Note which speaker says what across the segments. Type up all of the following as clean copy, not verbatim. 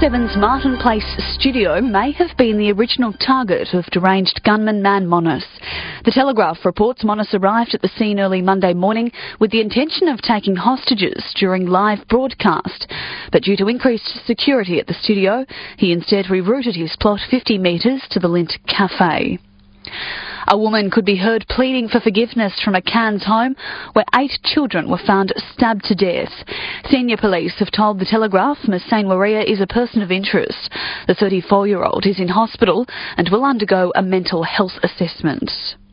Speaker 1: Seven's Martin Place studio may have been the original target of deranged gunman Man Monis. The Telegraph reports Monis arrived at the scene early Monday morning with the intention of taking hostages during live broadcast. But due to increased security at the studio, he instead rerouted his plot 50 metres to the Lindt Cafe. A woman could be heard pleading for forgiveness from a Cairns home where 8 children were found stabbed to death. Senior police have told the Telegraph Ms Saint Maria is a person of interest. The 34-year-old is in hospital and will undergo a mental health assessment.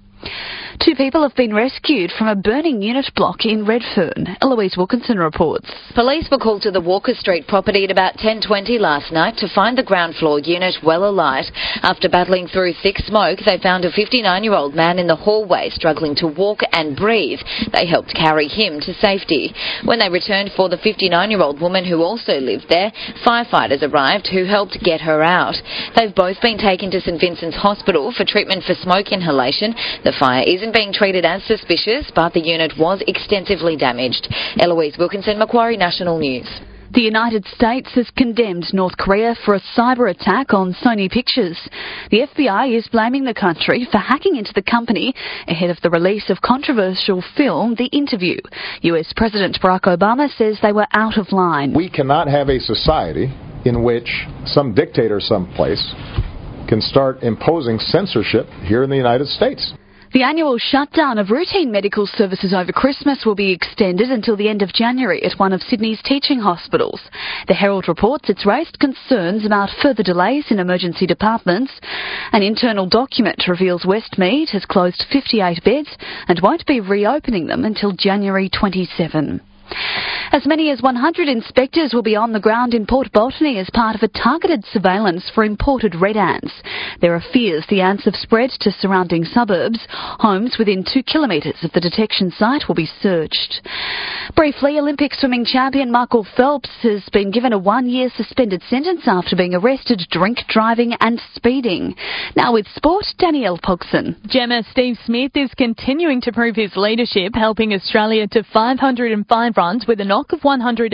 Speaker 1: 2 people have been rescued from a burning unit block in Redfern. Eloise Wilkinson reports.
Speaker 2: Police were called to the Walker Street property at about 10:20 last night to find the ground floor unit well alight. After battling through thick smoke, they found a 59-year-old man in the hallway struggling to walk and breathe. They helped carry him to safety. When they returned for the 59-year-old woman who also lived there, firefighters arrived who helped get her out. They've both been taken to St Vincent's Hospital for treatment for smoke inhalation. The fire isn't being treated as suspicious, but the unit was extensively damaged. Eloise Wilkinson, Macquarie National News.
Speaker 1: The United States has condemned North Korea for a cyber attack on Sony Pictures. The FBI is blaming the country for hacking into the company ahead of the release of controversial film The Interview. US President Barack Obama says they were out of line.
Speaker 3: We cannot have a society in which some dictator someplace can start imposing censorship here in the United States.
Speaker 1: The annual shutdown of routine medical services over Christmas will be extended until the end of January at one of Sydney's teaching hospitals. The Herald reports it's raised concerns about further delays in emergency departments. An internal document reveals Westmead has closed 58 beds and won't be reopening them until January 27. As many as 100 inspectors will be on the ground in Port Botany as part of a targeted surveillance for imported red ants. There are fears the ants have spread to surrounding suburbs. Homes within 2 kilometres of the detection site will be searched. Briefly, Olympic swimming champion Michael Phelps has been given a 1-year suspended sentence after being arrested drink driving and speeding. Now with sport, Danielle Pogson.
Speaker 4: Gemma, Steve Smith is continuing to prove his leadership, helping Australia to 505 runs with a knock of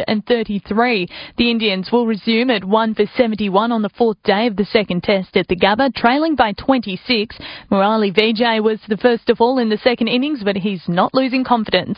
Speaker 4: 133. The Indians will resume at 1 for 71 on the 4th day of the second test at the Gabba, trailing by 26. Murali Vijay was the first to fall in the second innings, but he's not losing confidence.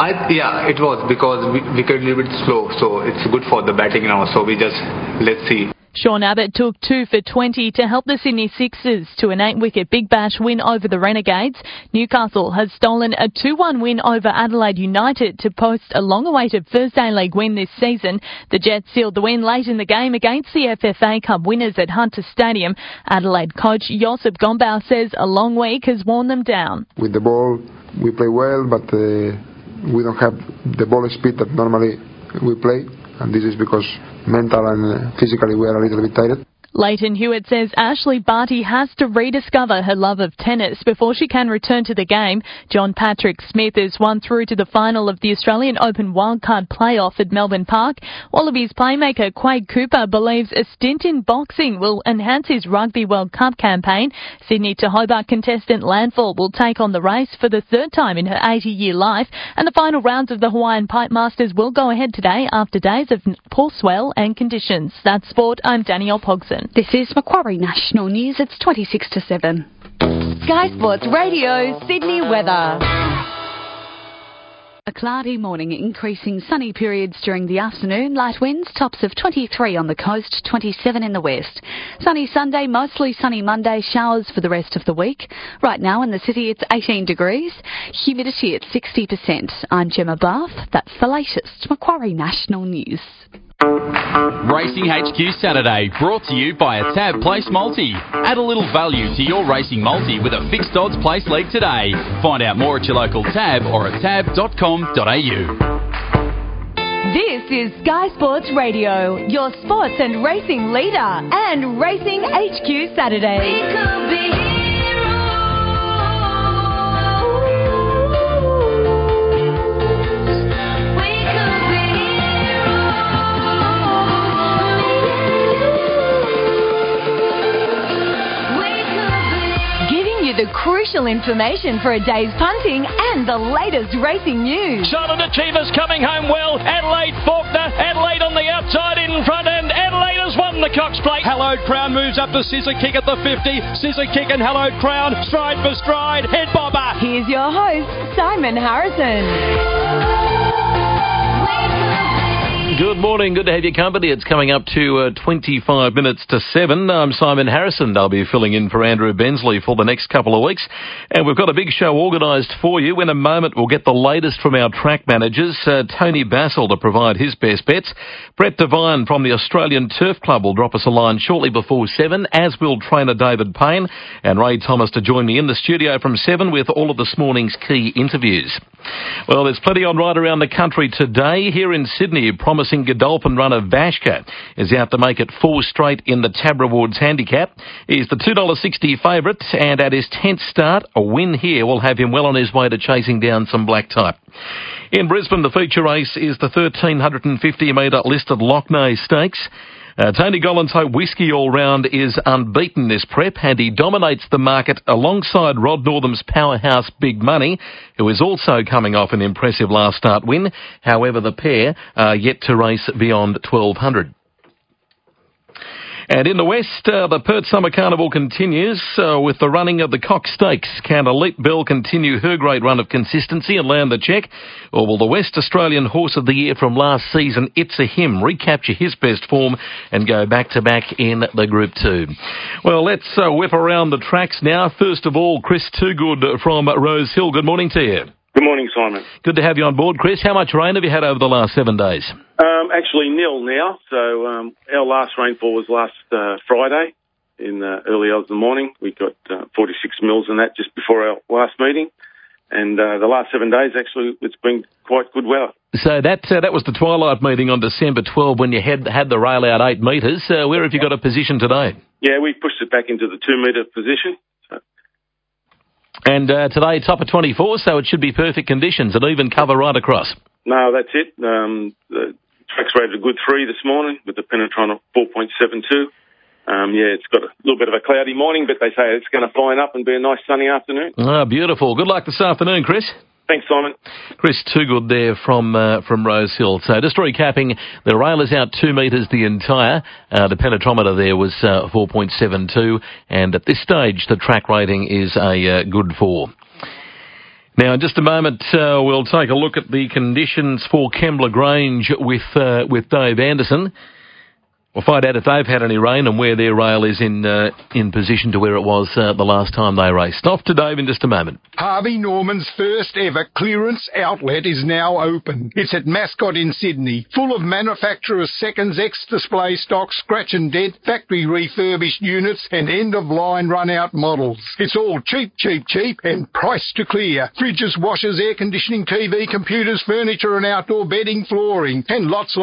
Speaker 5: It was because we could a little bit slow, so it's good for the batting now, so let's see.
Speaker 4: Sean Abbott took 2 for 20 to help the Sydney Sixers to an 8-wicket Big Bash win over the Renegades. Newcastle has stolen a 2-1 win over Adelaide United to post a long-awaited Thursday League win this season. The Jets sealed the win late in the game against the FFA Cup winners at Hunter Stadium. Adelaide coach Josip Gombau says a long week has worn them down.
Speaker 6: With the ball, we play well, but we don't have the ball speed that normally we play. And this is because mental and physically we are a little bit tired.
Speaker 4: Leighton Hewitt says Ashley Barty has to rediscover her love of tennis before she can return to the game. John Patrick Smith is won through to the final of the Australian Open wildcard playoff at Melbourne Park. Wallabies playmaker Quade Cooper believes a stint in boxing will enhance his Rugby World Cup campaign. Sydney to Hobart contestant Landfall will take on the race for the 3rd time in her 80-year life. And the final rounds of the Hawaiian Pipe Masters will go ahead today after days of poor swell and conditions. That's sport. I'm Danielle Pogson.
Speaker 1: This is Macquarie National News. It's 26 to 7.
Speaker 7: Sky Sports Radio, Sydney weather.
Speaker 1: A cloudy morning, increasing sunny periods during the afternoon. Light winds, tops of 23 on the coast, 27 in the west. Sunny Sunday, mostly sunny Monday, showers for the rest of the week. Right now in the city it's 18 degrees, humidity at 60%. I'm Gemma Bath. That's the latest Macquarie National News.
Speaker 8: Racing HQ Saturday, brought to you by a Tab Place Multi. Add a little value to your racing multi with a fixed odds place league today. Find out more at your local Tab or at tab.com.au.
Speaker 7: This is Sky Sports Radio, your sports and racing leader, and Racing HQ Saturday. We could be the crucial information for a day's punting and the latest racing news.
Speaker 9: Charlotte Achievers coming home well. Adelaide Faulkner. Adelaide on the outside in front, and Adelaide has won the Cox Plate. Hallowed Crown moves up the scissor kick at the 50. Scissor kick and Hallowed Crown. Stride for stride. Head bobber.
Speaker 7: Here's your host, Simon Harrison.
Speaker 10: Good morning. Good to have your company. It's coming up to 25 minutes to 7. I'm Simon Harrison. I'll be filling in for Andrew Bensley for the next couple of weeks. And we've got a big show organised for you. In a moment, we'll get the latest from our track managers. Tony Bassel to provide his best bets. Brett Devine from the Australian Turf Club will drop us a line shortly before 7, as will trainer David Payne. And Ray Thomas to join me in the studio from 7 with all of this morning's key interviews. Well, there's plenty on right around the country today. Here in Sydney, promising Godolphin runner Vashka is out to make it 4 straight in the Tab Rewards handicap. He's the $2.60 favourite, and at his 10th start, a win here will have him well on his way to chasing down some black type. In Brisbane, the feature race is the 1,350-metre listed Lockney Stakes. Tony Gollan's Hope Whiskey All-Round is unbeaten this prep, and he dominates the market alongside Rod Northam's powerhouse Big Money, who is also coming off an impressive last start win. However, the pair are yet to race beyond 1,200. And in the West, the Perth Summer Carnival continues with the running of the Cox Stakes. Can Elite Bell continue her great run of consistency and land the check? Or will the West Australian Horse of the Year from last season, It's a Him, recapture his best form and go back-to-back in the Group 2? Well, let's whip around the tracks now. First of all, Chris Toogood from Rose Hill. Good morning to you.
Speaker 11: Good morning, Simon.
Speaker 10: Good to have you on board, Chris. How much rain have you had over the last 7 days?
Speaker 11: Actually nil now. So our last rainfall was last Friday in the early hours of the morning. We got 46 mils in that just before our last meeting. And the last 7 days, actually, it's been quite good weather.
Speaker 10: So that was the twilight meeting on December 12 when you had the rail out 8 metres. Where have you got a position today?
Speaker 11: Yeah, we pushed it back into the 2-metre position. So.
Speaker 10: And today, top of 24, so it should be perfect conditions, an even cover right across.
Speaker 11: No, that's it. The track's rated a good 3 this morning with the Penetron of 4.72. It's got a little bit of a cloudy morning, but they say it's going to fine up and be a nice sunny afternoon.
Speaker 10: Ah, beautiful. Good luck this afternoon, Chris.
Speaker 11: Thanks, Simon.
Speaker 10: Chris Toogood there from Rose Hill. So just recapping, the rail is out 2 metres the entire. The penetrometer there was 4.72, and at this stage the track rating is a good 4. Now, in just a moment, we'll take a look at the conditions for Kembla Grange with Dave Anderson. We'll find out if they've had any rain and where their rail is in position to where it was the last time they raced. Off to Dave in just a moment.
Speaker 12: Harvey Norman's first ever clearance outlet is now open. It's at Mascot in Sydney, full of manufacturer's seconds, ex-display stock, scratch and dent, factory refurbished units and end-of-line run-out models. It's all cheap, cheap, cheap and priced to clear. Fridges, washers, air conditioning, TV, computers, furniture and outdoor bedding, flooring and lots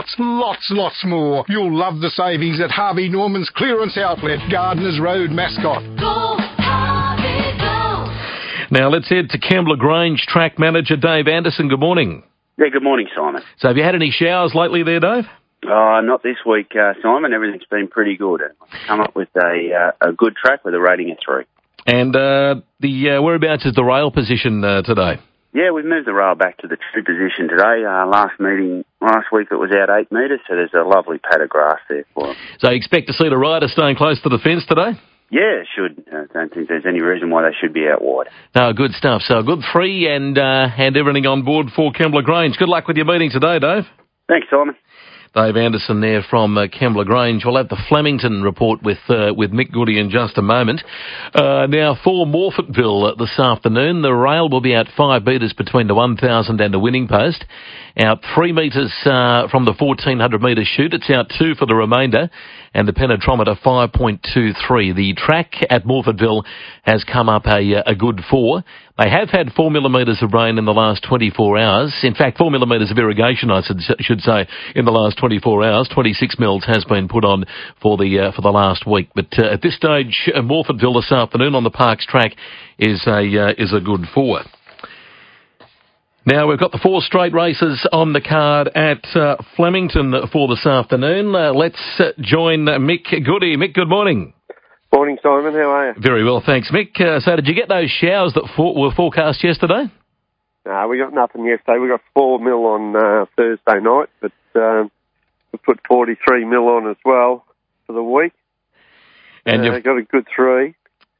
Speaker 12: more. You'll love the savings at Harvey Norman's clearance outlet, Gardeners Road, Mascot.
Speaker 7: Go, Harvey, go!
Speaker 10: Now let's head to Kembla Grange track manager Dave Anderson. Good morning.
Speaker 13: Yeah, good morning, Simon.
Speaker 10: So have you had any showers lately there, Dave?
Speaker 13: Not this week, Simon. Everything's been pretty good. I've come up with a good track with a rating of 3. And
Speaker 10: whereabouts is the rail position today?
Speaker 13: Yeah, we've moved the rail back to the 2 position today. Last week it was out 8 metres, so there's a lovely pad of grass there for them.
Speaker 10: So you expect to see the rider staying close to the fence today?
Speaker 13: Yeah, it should. I don't think there's any reason why they should be out wide.
Speaker 10: No, good stuff. So a good 3 and everything on board for Kembla Grange. Good luck with your meeting today, Dave.
Speaker 13: Thanks, Simon.
Speaker 10: Dave Anderson there from Kembla Grange. We'll have the Flemington report with Mick Goody in just a moment. Now, for Morphettville this afternoon, the rail will be out 5 metres between the 1,000 and the winning post. Out 3 metres from the 1,400 metre chute. It's out 2 for the remainder. And the penetrometer 5.23. The track at Morphettville has come up a good 4. They have had 4 millimetres of rain in the last 24 hours. In fact, 4 millimetres of irrigation, I should say, in the last 24 hours. 26 mils has been put on for the last week. But at this stage, Morphettville this afternoon on the Parks track is a good 4. Now, we've got the 4 straight races on the card at Flemington for this afternoon. Let's join Mick Goody. Mick, good morning.
Speaker 14: Morning, Simon. How are you?
Speaker 10: Very well, thanks, Mick. So did you get those showers that were forecast yesterday?
Speaker 14: No, we got nothing yesterday. We got 4 mil on Thursday night, but we put 43 mil on as well. for the week.
Speaker 10: And you've
Speaker 14: got a good 3.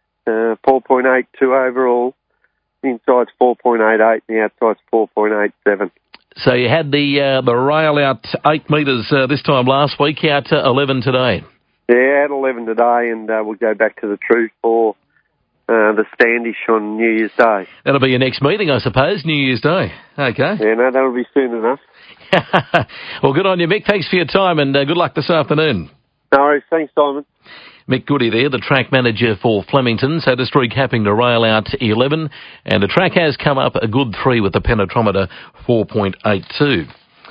Speaker 14: 4.82 overall. The inside's 4.88 and the outside's 4.87.
Speaker 10: So you had the rail out 8 metres this time last week, out 11 today.
Speaker 14: Yeah, out 11 today, and we'll go back to the Truth for the Standish on New Year's Day.
Speaker 10: That'll be your next meeting, I suppose, New Year's Day. Okay.
Speaker 14: Yeah, no, that'll be soon enough.
Speaker 10: Well, good on you, Mick. Thanks for your time, and good luck this afternoon.
Speaker 14: No worries. Thanks, Simon.
Speaker 10: Mick Goody there, the track manager for Flemington. So just recapping the rail out 11, and the track has come up a good 3 with the penetrometer 4.82.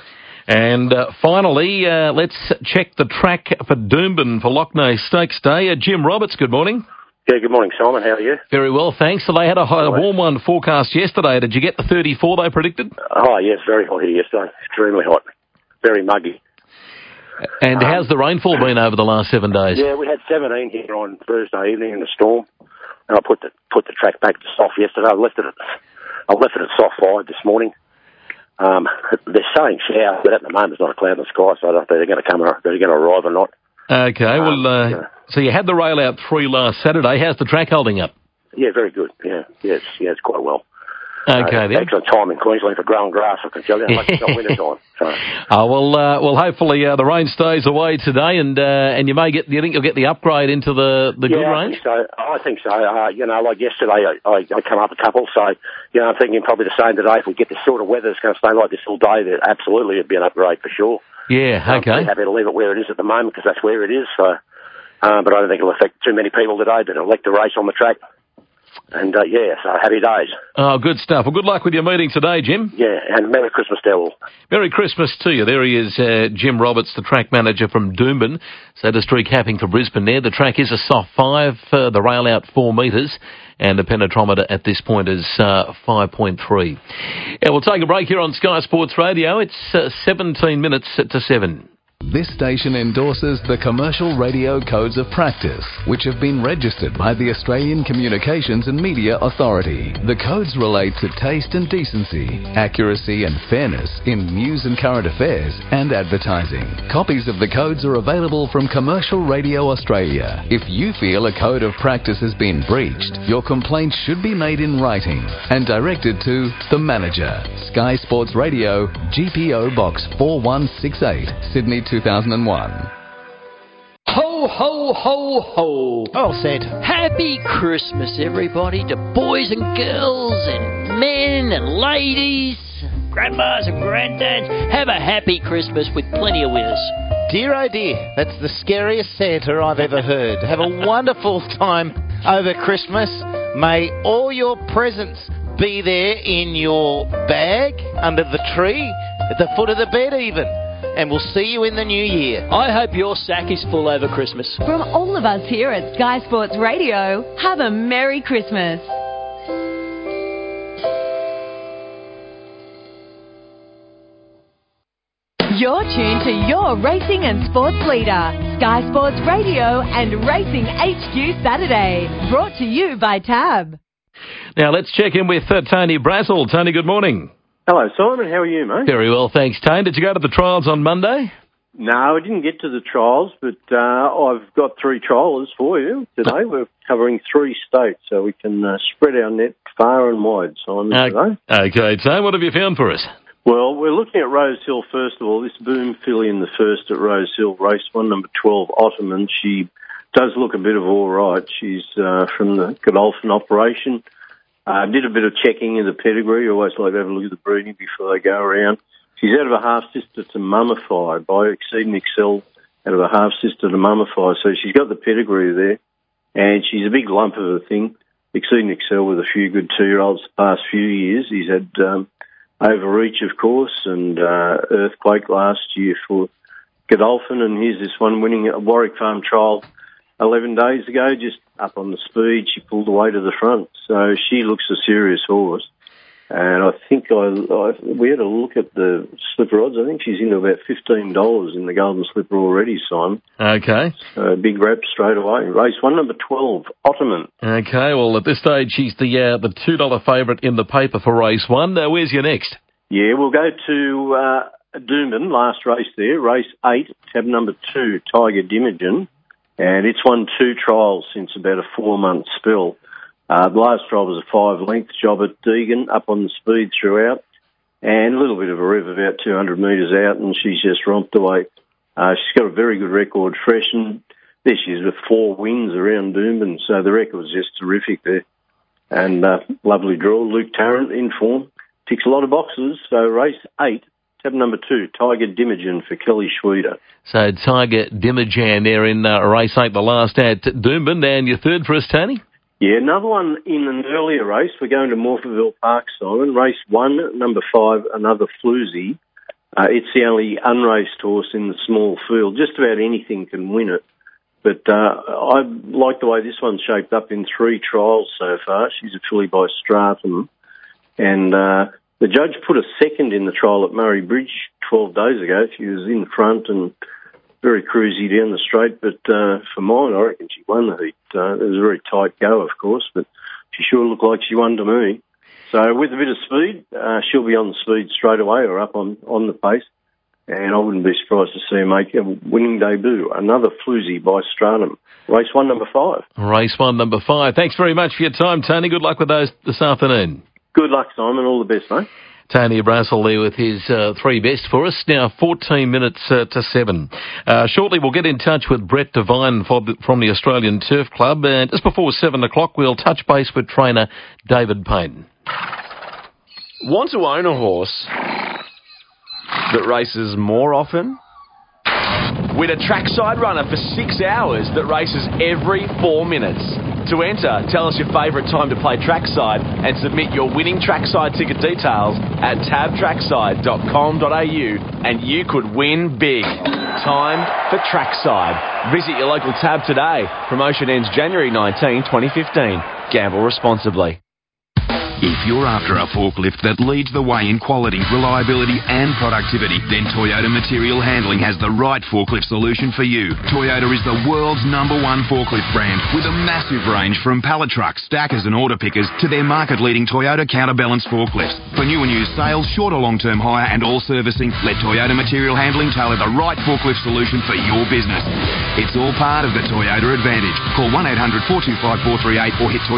Speaker 10: And finally, let's check the track for Doomben for Lockney Stakes Day. Jim Roberts, good morning.
Speaker 15: Yeah, good morning, Simon. How are you?
Speaker 10: Very well, thanks. So they had a warm one forecast yesterday. Did you get the 34 they predicted?
Speaker 15: Oh, yes, very hot here yesterday. Extremely hot. Very muggy.
Speaker 10: And how's the rainfall been over the last 7 days?
Speaker 15: Yeah, we had 17 here on Thursday evening in the storm, and I put the track back to soft yesterday. I left it at soft 5 this morning. They're saying shower, but at the moment it's not a cloud in the sky, so I don't know if they're going to arrive or not.
Speaker 10: Okay, so you had the rail out 3 last Saturday. How's the track holding up?
Speaker 15: Yeah, very good. Yeah, it's quite well.
Speaker 10: Okay, then.
Speaker 15: Excellent time in Queensland for growing grass, I can tell you. Like it's not winter time. So.
Speaker 10: Well, hopefully the rain stays away today, and you may get. Do you think you'll get the upgrade into the good range?
Speaker 15: I think so. Like yesterday, I come up a couple. So, I'm thinking probably the same today. If we get this sort of weather, it's going to stay like this all day. Then absolutely, it'd be an upgrade for sure.
Speaker 10: Yeah. Okay.
Speaker 15: I'm happy to leave it where it is at the moment because that's where it is. So, but I don't think it'll affect too many people today. But it'll elect the race on the track. And, so happy days.
Speaker 10: Oh, good stuff. Well, good luck with your meeting today, Jim.
Speaker 15: Yeah, and Merry Christmas to all.
Speaker 10: Merry Christmas to you. There he is, Jim Roberts, the track manager from Doomben. So just recapping for Brisbane there. The track is a soft 5, the rail out 4 metres, and the penetrometer at this point is 5.3. Yeah, we'll take a break here on Sky Sports Radio. It's 17 minutes to 7.
Speaker 16: This station endorses the Commercial Radio Codes of Practice, which have been registered by the Australian Communications and Media Authority. The codes relate to taste and decency, accuracy and fairness in news and current affairs and advertising. Copies of the codes are available from Commercial Radio Australia. If you feel a code of practice has been breached, your complaint should be made in writing and directed to the manager, Sky Sports Radio, GPO Box 4168, Sydney 2001.
Speaker 17: Ho, ho, ho, ho.
Speaker 18: All said.
Speaker 17: Happy Christmas, everybody, to boys and girls and men and ladies, grandmas and granddads. Have a happy Christmas with plenty of winners.
Speaker 18: Dear oh dear, that's the scariest Santa I've ever heard. Have a wonderful time over Christmas. May all your presents be there in your bag, under the tree, at the foot of the bed even. And we'll see you in the new year.
Speaker 17: I hope your sack is full over Christmas.
Speaker 7: From all of us here at Sky Sports Radio, have a Merry Christmas. You're tuned to your racing and sports leader, Sky Sports Radio and Racing HQ Saturday. Brought to you by TAB.
Speaker 10: Now let's check in with Tony Brazel. Tony, good morning.
Speaker 19: Hello, Simon. How are you, mate?
Speaker 10: Very well, thanks, Tane. Did you go to the trials on Monday?
Speaker 19: No, I didn't get to the trials, but I've got 3 trialers for you today. We're covering 3 states, so we can spread our net far and wide, Simon, today.
Speaker 10: Okay, Tane, what have you found for us?
Speaker 19: Well, we're looking at Rose Hill first of all. This Boom filly in the first at Rose Hill, race 1, number 12, Ottoman. She does look a bit of all right. She's from the Godolphin operation. Did a bit of checking in the pedigree. Always like to have a look at the breeding before they go around. She's out of a half-sister to Mummified by Exceeding Excel, out of a half-sister to Mummified. So she's got the pedigree there, and she's a big lump of a thing. Exceeding Excel with a few good 2-year-olds the past few years. He's had Overreach, of course, and Earthquake last year for Godolphin, and here's this one winning a Warwick Farm trial 11 days ago, just up on the speed. She pulled away to the front. So she looks a serious horse. And I think we had a look at the slipper odds. I think she's into about $15 in the Golden Slipper already, Simon.
Speaker 10: Okay.
Speaker 19: So big rep straight away. Race 1, number 12, Ottoman.
Speaker 10: Okay, well, at this stage, she's the $2 favourite in the paper for race 1. Where's your next?
Speaker 19: Yeah, we'll go to Doomben, last race there. Race 8, tab number 2, Tiger Dimogen. and it's won 2 trials since about a 4-month spell. The last trial was a 5-length job at Deegan, up on the speed throughout, and a little bit of a rev about 200 metres out, and she's just romped away. She's got a very good record fresh, and this year's with 4 wins around Doomben, so the record's just terrific there. And lovely draw. Luke Tarrant in form. Ticks a lot of boxes. So race 8, tab number 2, Tiger Dimogen for Kelly Schweder.
Speaker 10: So Tiger Dimogen there in race 8, the last at Doomben. And your third for us, Tony?
Speaker 19: Yeah, another one in an earlier race. We're going to Morphettville Park, Simon. Race 1, number 5, another Floozy. It's the only unraced horse in the small field. Just about anything can win it. But I like the way this one's shaped up in 3 trials so far. She's a filly by Stratham. And the judge put a second in the trial at Murray Bridge 12 days ago. She was in front and very cruisy down the straight. But for mine, I reckon she won the heat. It was a very tight go, of course, but she sure looked like she won to me. So with a bit of speed, she'll be on the speed straight away or up on the pace. And I wouldn't be surprised to see her make a winning debut. Another Floozy by Stratham. Race 1, number 5.
Speaker 10: Race 1, number 5. Thanks very much for your time, Tony. Good luck with those this afternoon.
Speaker 19: Good luck, Simon. All the best, mate.
Speaker 10: Tony Brassel there with his 3 best for us. Now 14 minutes to 7. Shortly we'll get in touch with Brett Devine from the Australian Turf Club. And just before 7 o'clock we'll touch base with trainer David Payne.
Speaker 20: Want to own a horse that races more often? Win a trackside runner for 6 hours that races every 4 minutes. To enter, tell us your favourite time to play trackside and submit your winning trackside ticket details at tabtrackside.com.au and you could win big. Time for trackside. Visit your local tab today. Promotion ends January 19, 2015. Gamble responsibly.
Speaker 21: If you're after a forklift that leads the way in quality, reliability and productivity, then Toyota Material Handling has the right forklift solution for you. Toyota is the world's #1 forklift brand with a massive range from pallet trucks, stackers and order pickers to their market-leading Toyota counterbalance forklifts. For new and used sales, short or long-term hire and all servicing, let Toyota Material Handling tailor the right forklift solution for your business. It's all part of the Toyota advantage. Call 1-800-425-438 or hit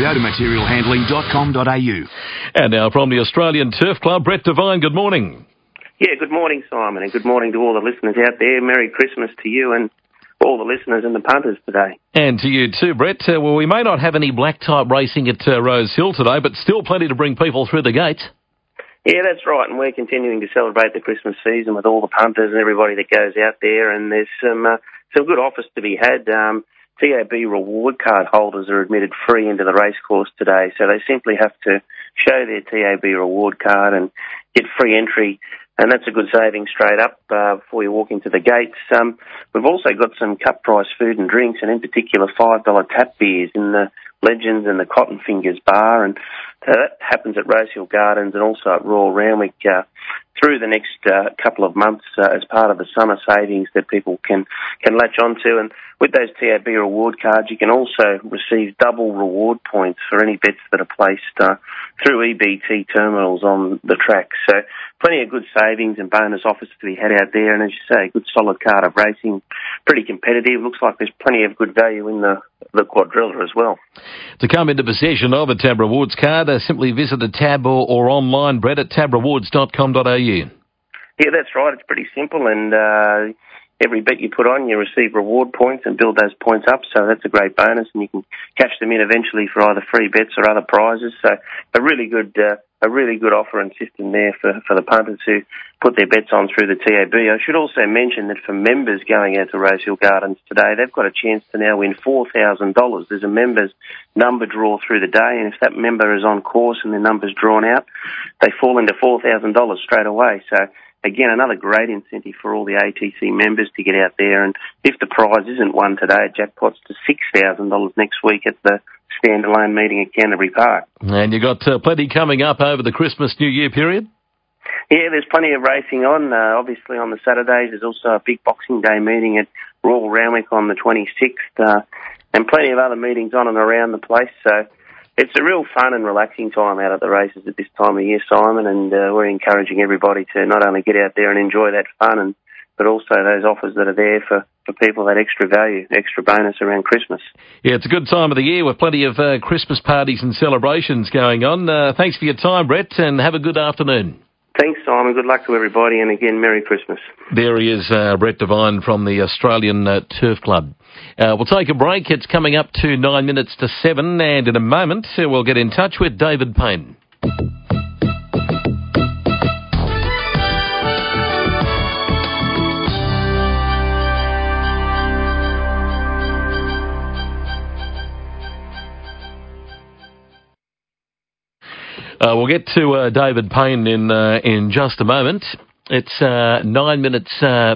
Speaker 21: toyotamaterialhandling.com.au.
Speaker 10: And now from the Australian Turf Club, Brett Devine, good morning.
Speaker 22: Yeah, good morning, Simon, and good morning to all the listeners out there. Merry Christmas to you and all the listeners and the punters today.
Speaker 10: And to you too, Brett. Well, we may not have any black type racing at Rose Hill today, but still plenty to bring people through the gates.
Speaker 22: Yeah, that's right, and we're continuing to celebrate the Christmas season with all the punters and everybody that goes out there, and there's some good offers to be had. TAB reward card holders are admitted free into the racecourse today, so they simply have to show their TAB reward card and get free entry, and that's a good saving straight up before you walk into the gates. We've also got some cut price food and drinks, and in particular $5 tap beers in the Legends and the Cotton Fingers bar, and that happens at Rosehill Gardens and also at Royal Randwick through the next couple of months as part of the summer savings that people can latch onto. And with those TAB reward cards, you can also receive double reward points for any bets that are placed through EBT terminals on the track. So plenty of good savings and bonus offers to be had out there. And as you say, a good solid card of racing, pretty competitive. Looks like there's plenty of good value in the quadrilla as well.
Speaker 10: To come into possession of a TAB Rewards card, simply visit the tab or online, Brett, at tabrewards.com.au. Yeah,
Speaker 22: that's right. It's pretty simple, and every bet you put on, you receive reward points and build those points up, so that's a great bonus, and you can cash them in eventually for either free bets or other prizes. So a really good offer and system there for the punters who put their bets on through the TAB. I should also mention that for members going out to Rosehill Gardens today, they've got a chance to now win $4,000. There's a members number draw through the day, and if that member is on course and their number's drawn out, they fall into $4,000 straight away. So again, another great incentive for all the ATC members to get out there, and if the prize isn't won today, it jackpots to $6,000 next week at the standalone meeting at Canterbury Park.
Speaker 10: And you got plenty coming up over the Christmas New Year period?
Speaker 22: Yeah, there's plenty of racing on. Obviously on the Saturdays, there's also a big Boxing Day meeting at Royal Randwick on the 26th, and plenty of other meetings on and around the place. So it's a real fun and relaxing time out at the races at this time of year, Simon, and we're encouraging everybody to not only get out there and enjoy that fun and but also those offers that are there for people, that extra value, extra bonus around Christmas.
Speaker 10: Yeah, it's a good time of the year with plenty of Christmas parties and celebrations going on. Thanks for your time, Brett, and have a good afternoon.
Speaker 22: Thanks, Simon. Good luck to everybody, and again, Merry Christmas.
Speaker 10: There he is, Brett Devine from the Australian Turf Club. We'll take a break. It's coming up to 9 minutes to 7, and in a moment we'll get in touch with David Payne. We'll get to David Payne in just a moment. It's 9 minutes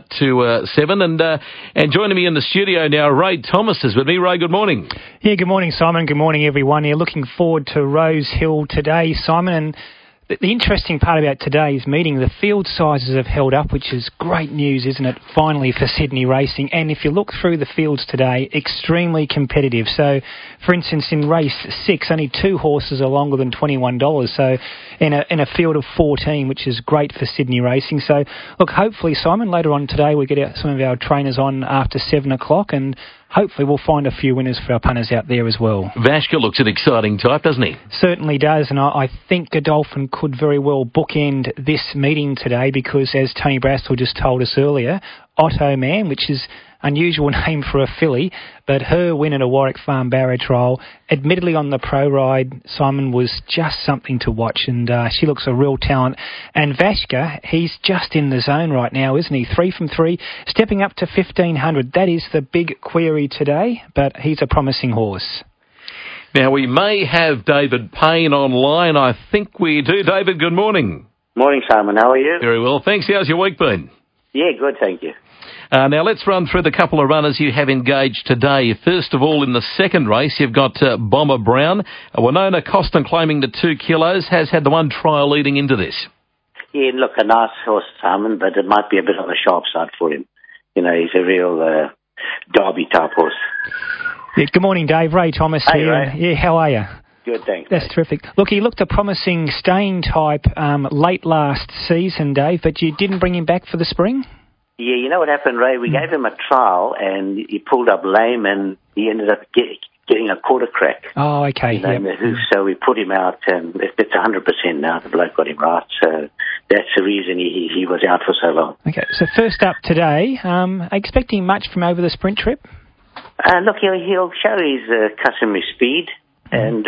Speaker 10: to 7, and joining me in the studio now, Ray Thomas is with me. Ray, good morning.
Speaker 2: Yeah, good morning, Simon. Good morning, everyone. You're looking forward to Rose Hill today, Simon, and the interesting part about today's meeting, the field sizes have held up, which is great news, isn't it, finally for Sydney racing. And if you look through the fields today, extremely competitive. So, for instance, in race 6, only 2 horses are longer than $21. So, in a field of 14, which is great for Sydney racing. So, look, hopefully, Simon, later on today, we get some of our trainers on after 7 o'clock, and hopefully we'll find a few winners for our punters out there as well.
Speaker 10: Vashka looks an exciting type, doesn't he?
Speaker 2: Certainly does, and I think Godolphin could very well bookend this meeting today because, as Tony Brastel just told us earlier, Otto Man, which is unusual name for a filly, but her win at a Warwick Farm Barrow trial, admittedly on the pro ride, Simon, was just something to watch, and she looks a real talent. And Vashka, he's just in the zone right now, isn't he? 3 from 3, stepping up to 1,500. That is the big query today, but he's a promising horse.
Speaker 10: Now, we may have David Payne online. I think we do. David, good morning.
Speaker 3: Morning, Simon. How are you?
Speaker 10: Very well, thanks. How's your week been?
Speaker 3: Yeah, good, thank you.
Speaker 10: Now, let's run through the couple of runners you have engaged today. First of all, in the second race, you've got Bomber Brown. Winona Costin claiming the 2 kilos, has had the 1 trial leading into this.
Speaker 3: Yeah, look, a nice horse, Simon, but it might be a bit on the sharp side for him. You know, he's a real derby-type horse.
Speaker 2: Yeah, good morning, Dave. Ray Thomas
Speaker 3: hey,
Speaker 2: here.
Speaker 3: Ray.
Speaker 2: Yeah, how are you?
Speaker 3: Good, thanks.
Speaker 2: That's terrific. Look, he looked a promising staying type late last season, Dave, but you didn't bring him back for the spring?
Speaker 3: Yeah, you know what happened, Ray? We gave him a trial, and he pulled up lame, and he ended up getting a quarter crack.
Speaker 2: Oh, okay.
Speaker 3: You know, in the hoof, so we put him out, and it's 100% now. The bloke got him right, so that's the reason he was out for so long.
Speaker 2: Okay, so first up today, expecting much from over the sprint trip?
Speaker 3: Look, he'll show his customary speed, and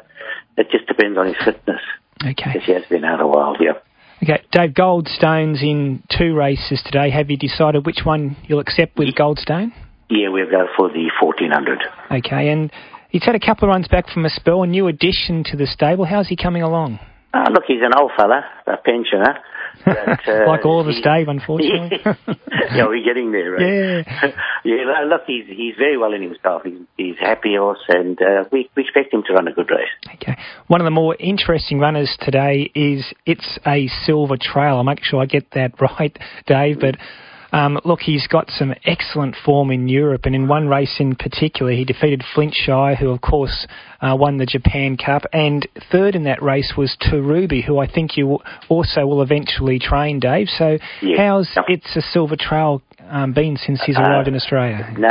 Speaker 3: it just depends on his fitness.
Speaker 2: Okay.
Speaker 3: Because he has been out a while, yeah.
Speaker 2: Okay, Dave, Goldstone's in 2 races today. Have you decided which one you'll accept with Goldstone?
Speaker 3: Yeah, we'll go for the 1,400.
Speaker 2: Okay, and he's had a couple of runs back from a spell, a new addition to the stable. How's he coming along?
Speaker 3: Look, he's an old fella, a pensioner. But,
Speaker 2: like all of us, Dave, unfortunately.
Speaker 3: Yeah, we're getting there, right?
Speaker 2: Yeah.
Speaker 3: Yeah, look, he's very well in himself. He's happy horse, and we expect him to run a good race.
Speaker 2: Okay. One of the more interesting runners today is It's a Silver Trail. I'll make sure I get that right, Dave, but look, he's got some excellent form in Europe, and in one race in particular, he defeated Flintshire, who, of course, won the Japan Cup, and third in that race was Tarubi, who I think you also will eventually train, Dave. So how's It's a Silver Trail been since he's arrived in Australia?
Speaker 3: No,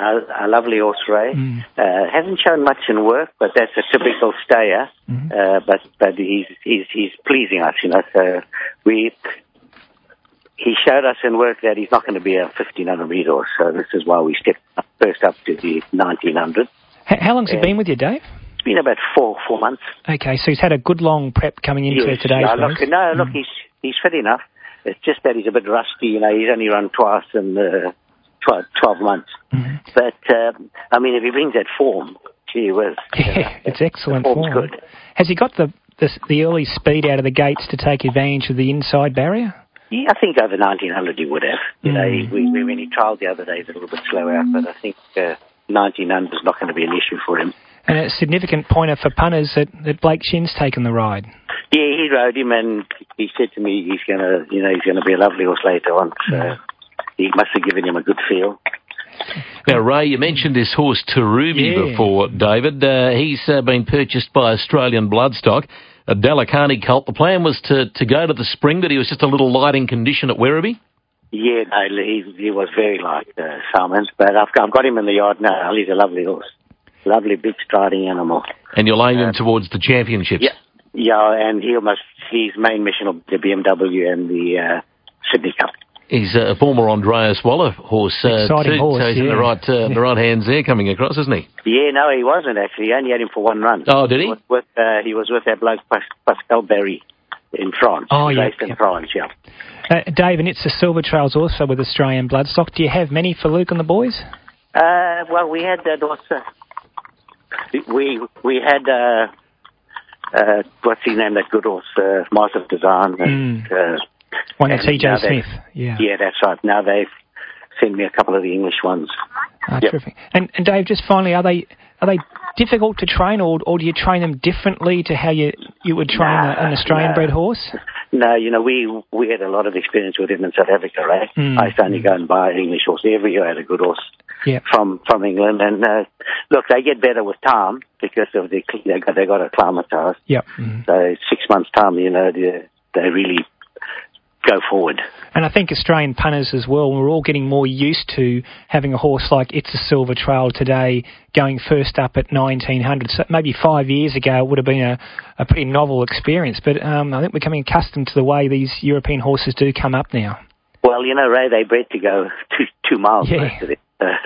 Speaker 3: a lovely horse, Ray. Hasn't shown much in work, but that's a typical stayer. But he's pleasing us, you know. So he showed us in work that he's not going to be a 1,500 metre horse, so this is why we stepped first up to the 1,900.
Speaker 2: How long's he been with you, Dave?
Speaker 3: It's been about four months.
Speaker 2: Okay, so he's had a good long prep coming into today's race.
Speaker 3: Look, he's fit enough. It's just that he's a bit rusty, you know. He's only run twice in 12 months. But, I mean, if he brings that form, gee whiz.
Speaker 2: Yeah, it's excellent
Speaker 3: form's
Speaker 2: form.
Speaker 3: Good.
Speaker 2: Has he got the early speed out of the gates to take advantage of the inside barrier?
Speaker 3: Yeah, I think over 1,900 he would have. You know, when he trialled the other day, he's a little bit slow out, but I think 1,900 is not going to be an issue for him.
Speaker 2: And a significant pointer for punters that Blake Shin's taken the ride.
Speaker 3: Yeah, he rode him, and he said to me he's going to be a lovely horse later on. So he must have given him a good feel.
Speaker 10: Now, Ray, you mentioned this horse Tarubi before, David. He's been purchased by Australian Bloodstock, a Dalakani colt. The plan was to go to the spring, but he was just a little light in condition at Werribee.
Speaker 3: Yeah, no, he was very like Simon, but I've got him in the yard now. He's a lovely horse. Lovely, big, striding animal.
Speaker 10: And you'll aim him towards the championships?
Speaker 3: Yeah, and his main mission will be the BMW and the Sydney Cup.
Speaker 10: He's a former Andreas Waller horse.
Speaker 2: Exciting horse,
Speaker 10: so he's in the right hands there coming across, isn't he?
Speaker 3: Yeah, no, he wasn't actually. He only had him for one run.
Speaker 10: Oh, did he?
Speaker 3: He was with that bloke Pascal Berry in France.
Speaker 2: Oh, yeah.
Speaker 3: Based in France, yeah.
Speaker 2: Dave, and it's the Silver Trails also with Australian bloodstock. Do you have many for Luke and the boys?
Speaker 3: Well, we had that also. We had what's his name? That good horse, Master Design. And,
Speaker 2: one of TJ Smith. Yeah.
Speaker 3: Yeah, that's right. Now they've sent me a couple of the English ones.
Speaker 2: Terrific. And Dave, just finally, are they difficult to train, or do you train them differently to how you would train an Australian-bred horse?
Speaker 3: No, we had a lot of experience with him in South Africa, right? I used to only go and buy an English horse. Every year I had a good horse from England. And look, they get better with time because of they got acclimatized.
Speaker 2: Yep.
Speaker 3: So 6 months' time, they really go forward.
Speaker 2: And I think Australian punters as well, we're all getting more used to having a horse like It's a Silver Trail today going first up at 1900. So maybe 5 years ago it would have been a pretty novel experience, but I think we're becoming accustomed to the way these European horses do come up now.
Speaker 3: Well, Ray, they're bred to go 2 miles. Most of it.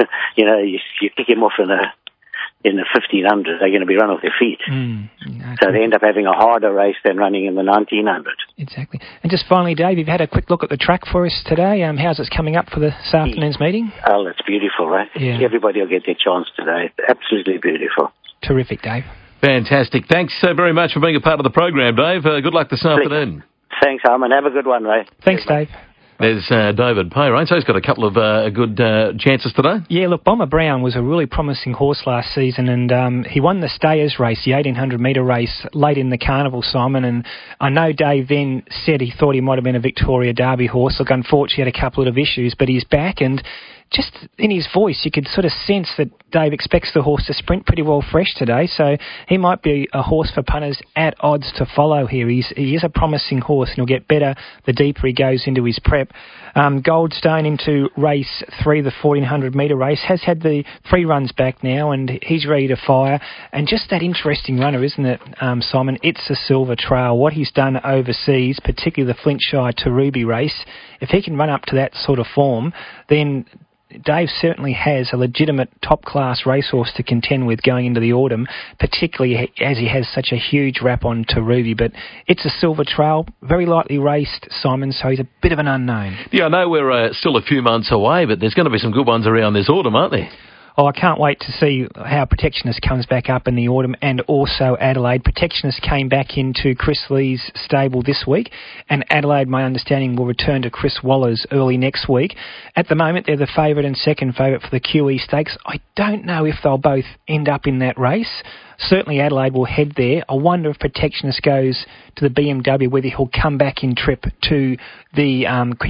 Speaker 3: You kick him off in the 1500s, they're going to be run off their feet. So they end up having a harder race than running in the 1900s.
Speaker 2: Exactly. And just finally, Dave, you've had a quick look at the track for us today. How's it coming up for this afternoon's meeting?
Speaker 3: Oh, it's beautiful, right?
Speaker 2: Yeah.
Speaker 3: Everybody will get their chance today. It's absolutely beautiful.
Speaker 2: Terrific, Dave.
Speaker 10: Fantastic. Thanks so very much for being a part of the program, Dave. Good luck this afternoon.
Speaker 3: Thanks, Armin. Have a good one, Ray.
Speaker 2: Thanks, Dave.
Speaker 10: There's David Payrain, so he's got a couple of good chances today.
Speaker 2: Yeah, look, Bomber Brown was a really promising horse last season, and he won the Stayers race, the 1800-metre race, late in the carnival, Simon, and I know Dave then said he thought he might have been a Victoria Derby horse. Look, unfortunately, he had a couple of issues, but he's back, and just in his voice, you could sort of sense that Dave expects the horse to sprint pretty well fresh today, so he might be a horse for punters at odds to follow here. He is a promising horse, and he'll get better the deeper he goes into his prep. Goldstone into race 3, the 1400-metre race, has had the 3 runs back now, and he's ready to fire. And just that interesting runner, isn't it, Simon? It's a Silver Trail. What he's done overseas, particularly the Flintshire to Ruby race, if he can run up to that sort of form, then Dave certainly has a legitimate top-class racehorse to contend with going into the autumn, particularly as he has such a huge rap on to Ruby. But It's a Silver Trail, very lightly raced, Simon, so he's a bit of an unknown. Yeah,
Speaker 10: I know we're still a few months away, but there's going to be some good ones around this autumn, aren't there?
Speaker 2: Oh, I can't wait to see how Protectionist comes back up in the autumn, and also Adelaide. Protectionist came back into Chris Lee's stable this week, and Adelaide, my understanding, will return to Chris Waller's early next week. At the moment, they're the favourite and second favourite for the QE Stakes. I don't know if they'll both end up in that race. Certainly Adelaide will head there. I wonder if Protectionist goes to the BMW, whether he'll come back in trip to the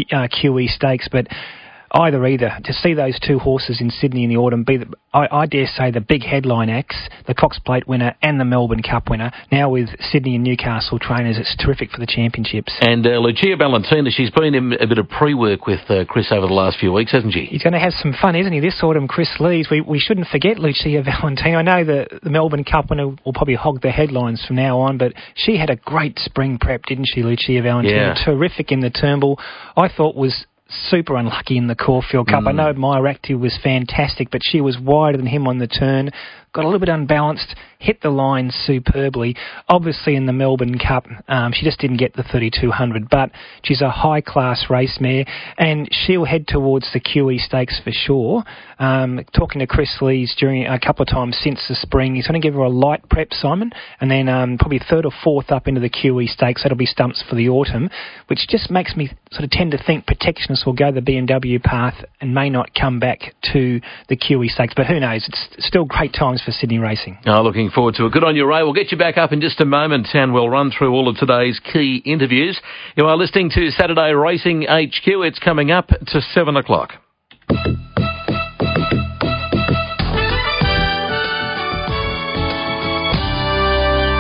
Speaker 2: QE Stakes, but either. To see those two horses in Sydney in the autumn be, I dare say, the big headline acts, the Cox Plate winner and the Melbourne Cup winner. Now with Sydney and Newcastle trainers, it's terrific for the championships.
Speaker 10: And Lucia Valentina, she's been in a bit of pre-work with Chris over the last few weeks, hasn't she?
Speaker 2: He's going to have some fun, isn't he, this autumn, Chris Lees. We shouldn't forget Lucia Valentina. I know the Melbourne Cup winner will probably hog the headlines from now on, but she had a great spring prep, didn't she, Lucia Valentina?
Speaker 10: Yeah.
Speaker 2: Terrific in the Turnbull. I thought was super unlucky in the Caulfield Cup. I know Myra Active was fantastic, but she was wider than him on the turn, got a little bit unbalanced, hit the line superbly. Obviously in the Melbourne Cup, she just didn't get the 3200, but she's a high-class race mare, and she'll head towards the QE Stakes for sure. Talking to Chris Lees during a couple of times since the spring, he's going to give her a light prep, Simon, and then probably third or fourth up into the QE Stakes. That'll be stumps for the autumn, which just makes me sort of tend to think Protectionist will go the BMW path and may not come back to the QE Stakes, but who knows? It's still great times for Sydney racing.
Speaker 10: Oh, looking forward to it. Good on you, Ray. We'll get you back up in just a moment and we'll run through all of today's key interviews. You are listening to Saturday Racing HQ. It's coming up to 7 o'clock.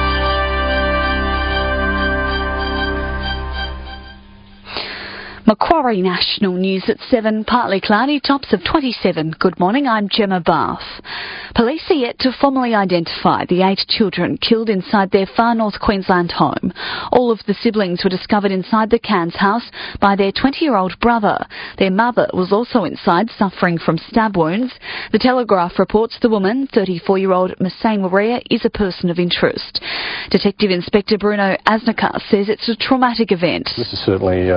Speaker 1: Macquarie Macquarie National News at 7, partly cloudy, tops of 27. Good morning, I'm Gemma Bath. Police are yet to formally identify the 8 children killed inside their far north Queensland home. All of the siblings were discovered inside the Cairns house by their 20-year-old brother. Their mother was also inside, suffering from stab wounds. The Telegraph reports the woman, 34-year-old Masane Maria, is a person of interest. Detective Inspector Bruno Asnacar says it's a traumatic event.
Speaker 5: This is certainly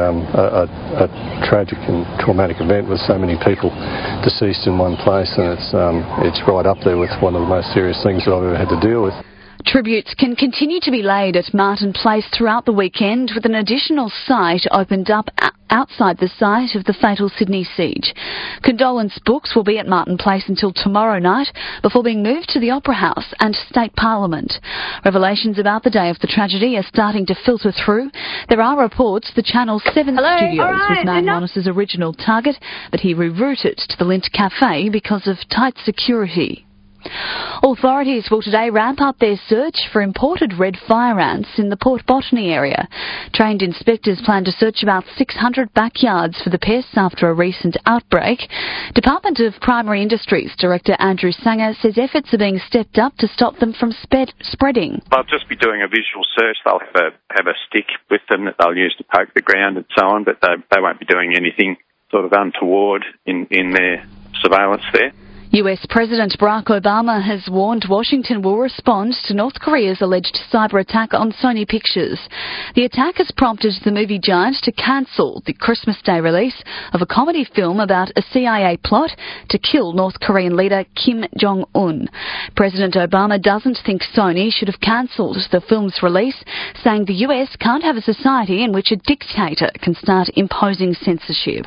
Speaker 5: a tragic and traumatic event with so many people deceased in one place, and it's right up there with one of the most serious things that I've ever had to deal with.
Speaker 1: Tributes can continue to be laid at Martin Place throughout the weekend, with an additional site opened up outside the site of the fatal Sydney siege. Condolence books will be at Martin Place until tomorrow night before being moved to the Opera House and State Parliament. Revelations about the day of the tragedy are starting to filter through. There are reports the Channel 7 studios was Matt Monis's original target, but he rerouted to the Lindt Cafe because of tight security. Authorities will today ramp up their search for imported red fire ants in the Port Botany area. Trained inspectors plan to search about 600 backyards for the pests after a recent outbreak. Department of Primary Industries Director Andrew Sanger says efforts are being stepped up to stop them from spreading.
Speaker 6: They'll just be doing a visual search. They'll have a stick with them that they'll use to poke the ground and so on, but they won't be doing anything sort of untoward in their surveillance there.
Speaker 1: US President Barack Obama has warned Washington will respond to North Korea's alleged cyber attack on Sony Pictures. The attack has prompted the movie giant to cancel the Christmas Day release of a comedy film about a CIA plot to kill North Korean leader Kim Jong-un. President Obama doesn't think Sony should have cancelled the film's release, saying the US can't have a society in which a dictator can start imposing censorship.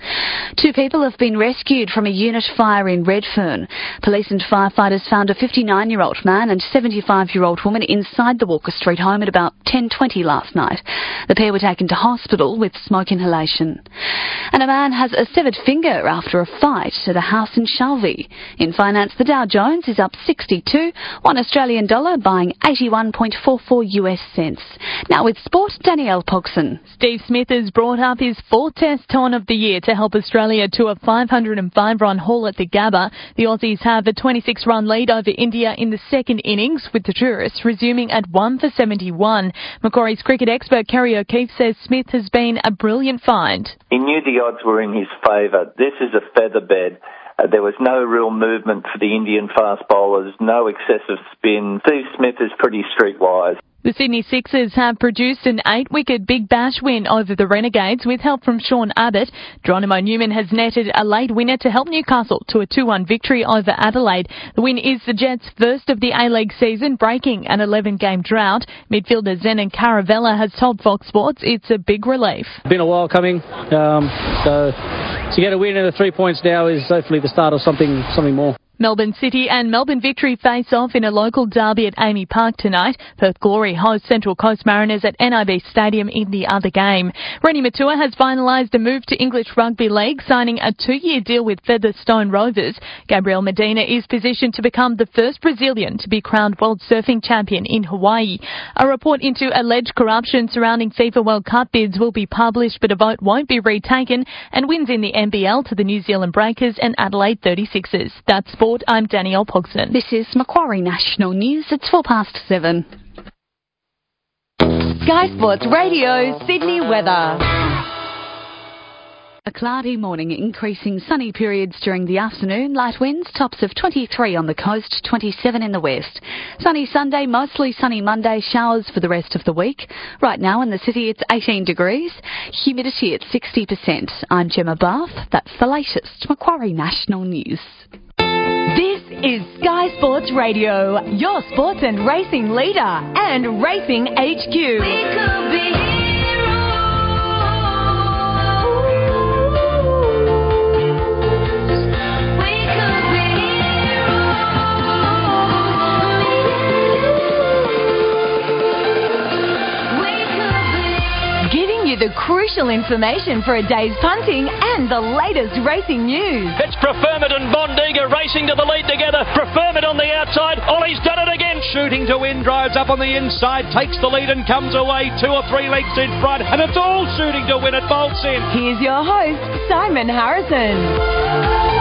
Speaker 1: 2 people have been rescued from a unit fire in Redfern. Police and firefighters found a 59-year-old man and 75-year-old woman inside the Walker Street home at about 10:20 last night. The pair were taken to hospital with smoke inhalation. And a man has a severed finger after a fight at a house in Shelby. In finance, the Dow Jones is up 62, $1 Australian dollar buying 81.44 US cents. Now with sport, Danielle Pogson.
Speaker 4: Steve Smith has brought up his 4th test ton of the year to help Australia to a 505-run haul at the Gabba. The Aussies have a 26-run lead over India in the second innings, with the tourists resuming at 1 for 71. Macquarie's cricket expert Kerry O'Keefe says Smith has been a brilliant find.
Speaker 23: He knew the odds were in his favour. This is a feather bed. There was no real movement for the Indian fast bowlers, no excessive spin. Steve Smith is pretty streetwise.
Speaker 4: The Sydney Sixers have produced an 8-wicket Big Bash win over the Renegades with help from Sean Abbott. Geronimo Newman has netted a late winner to help Newcastle to a 2-1 victory over Adelaide. The win is the Jets' first of the A-League season, breaking an 11-game drought. Midfielder Zenon Caravella has told Fox Sports it's a big relief.
Speaker 24: Been a while coming, so to get a win and the 3 points now is hopefully the start of something more.
Speaker 4: Melbourne City and Melbourne Victory face off in a local derby at Amy Park tonight. Perth Glory host Central Coast Mariners at NIB Stadium in the other game. Rennie Matua has finalised a move to English Rugby League, signing a 2-year deal with Featherstone Rovers. Gabriel Medina is positioned to become the first Brazilian to be crowned World Surfing Champion in Hawaii. A report into alleged corruption surrounding FIFA World Cup bids will be published, but a vote won't be retaken, and wins in the NBL to the New Zealand Breakers and Adelaide 36ers. That's sport. I'm Danielle Pogson.
Speaker 1: This is Macquarie National News. It's 7:04.
Speaker 7: Sky Sports Radio, Sydney weather.
Speaker 1: A cloudy morning, increasing sunny periods during the afternoon. Light winds, tops of 23 on the coast, 27 in the west. Sunny Sunday, mostly sunny Monday, showers for the rest of the week. Right now in the city it's 18 degrees, humidity at 60%. I'm Gemma Bath. That's the latest Macquarie National News.
Speaker 7: This is Sky Sports Radio, your sports and racing leader and Racing HQ. We could be the crucial information for a day's punting and the latest racing news.
Speaker 9: It's Preferment and Bondiga racing to the lead together. Preferment on the outside. Ollie's done it again. shooting to win, drives up on the inside, takes the lead and comes away 2 or 3 lengths in front, and it's all shooting to win. It bolts in.
Speaker 7: Here's your host, Simon Harrison.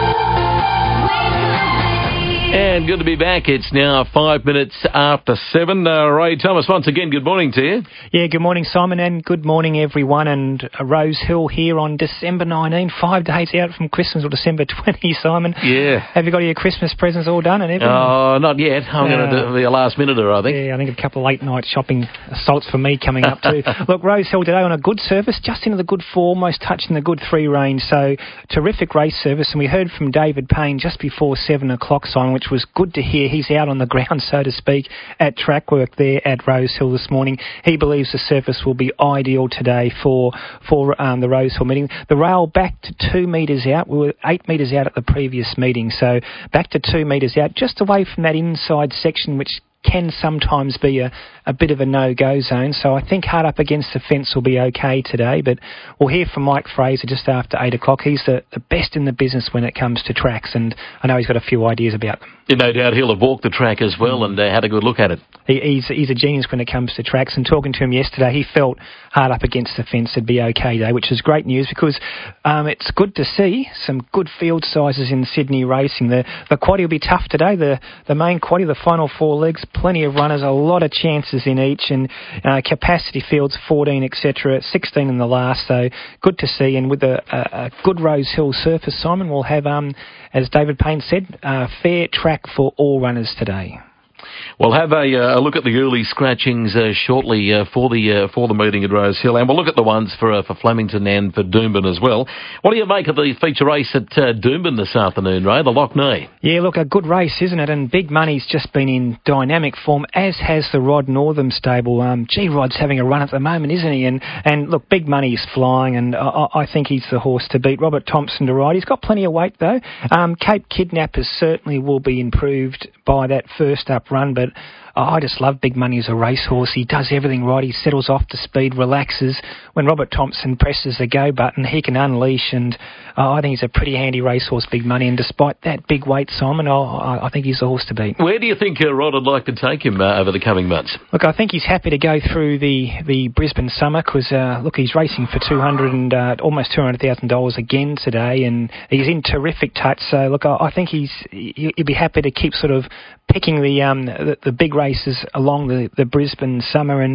Speaker 10: And good to be back. It's now 5 minutes after 7. Ray Thomas, once again, good morning to you.
Speaker 2: Yeah, good morning, Simon, and good morning, everyone. And Rose Hill here on December 19, 5 days out from Christmas, or December 20, Simon.
Speaker 10: Yeah.
Speaker 2: Have you got your Christmas presents all done and everything?
Speaker 10: Oh, not yet. I'm going to do the last minute-er, I think.
Speaker 2: Yeah, I think a couple of late-night shopping assaults for me coming up too. Look, Rose Hill today on a good service, just into the good 4, almost touching the good 3 range. So, terrific race service. And we heard from David Payne just before 7 o'clock, Simon, which was good to hear. He's out on the ground, so to speak, at track work there at Rose Hill this morning. He believes the surface will be ideal today for the Rose Hill meeting. The rail back to 2 metres out. We were 8 metres out at the previous meeting, so back to 2 metres out, just away from that inside section, which can sometimes be a bit of a no-go zone. So I think hard up against the fence will be okay today, but we'll hear from Mike Fraser just after 8 o'clock. He's the best in the business when it comes to tracks, and I know he's got a few ideas about them.
Speaker 10: No doubt he'll have walked the track as well and had a good look at it.
Speaker 2: He's a genius when it comes to tracks, and talking to him yesterday, he felt hard up against the fence it'd be okay today, which is great news because it's good to see some good field sizes in Sydney racing. The quaddie will be tough today. The main quaddie, the final 4 legs, plenty of runners, a lot of chances in each, and capacity fields 14, etc., 16 in the last, so good to see. And with a good Rose Hill surface, Simon, we'll have, as David Payne said, fair track for all runners today.
Speaker 10: We'll have a look at the early scratchings shortly for the meeting at Rose Hill, and we'll look at the ones for Flemington and for Doomben as well. What do you make of the feature race at Doomben this afternoon, Ray, the Lockney?
Speaker 2: Yeah, look, a good race, isn't it? And Big Money's just been in dynamic form, as has the Rod Northam stable. G-Rod's having a run at the moment, isn't he? And look, Big Money's flying, and I think he's the horse to beat. Robert Thompson to ride. He's got plenty of weight, though. Cape Kidnappers certainly will be improved by that first up run, but I just love Big Money as a racehorse. He does everything right. He settles off to speed, relaxes. When Robert Thompson presses the go button, he can unleash, and I think he's a pretty handy racehorse, Big Money. And despite that big weight, Simon, I think he's the horse to beat.
Speaker 10: Where do you think Rod would like to take him over the coming months?
Speaker 2: Look, I think he's happy to go through the Brisbane summer because, look, he's racing for almost $200,000 again today, and he's in terrific touch. So, look, I think he'd be happy to keep sort of picking the big races along the Brisbane summer. And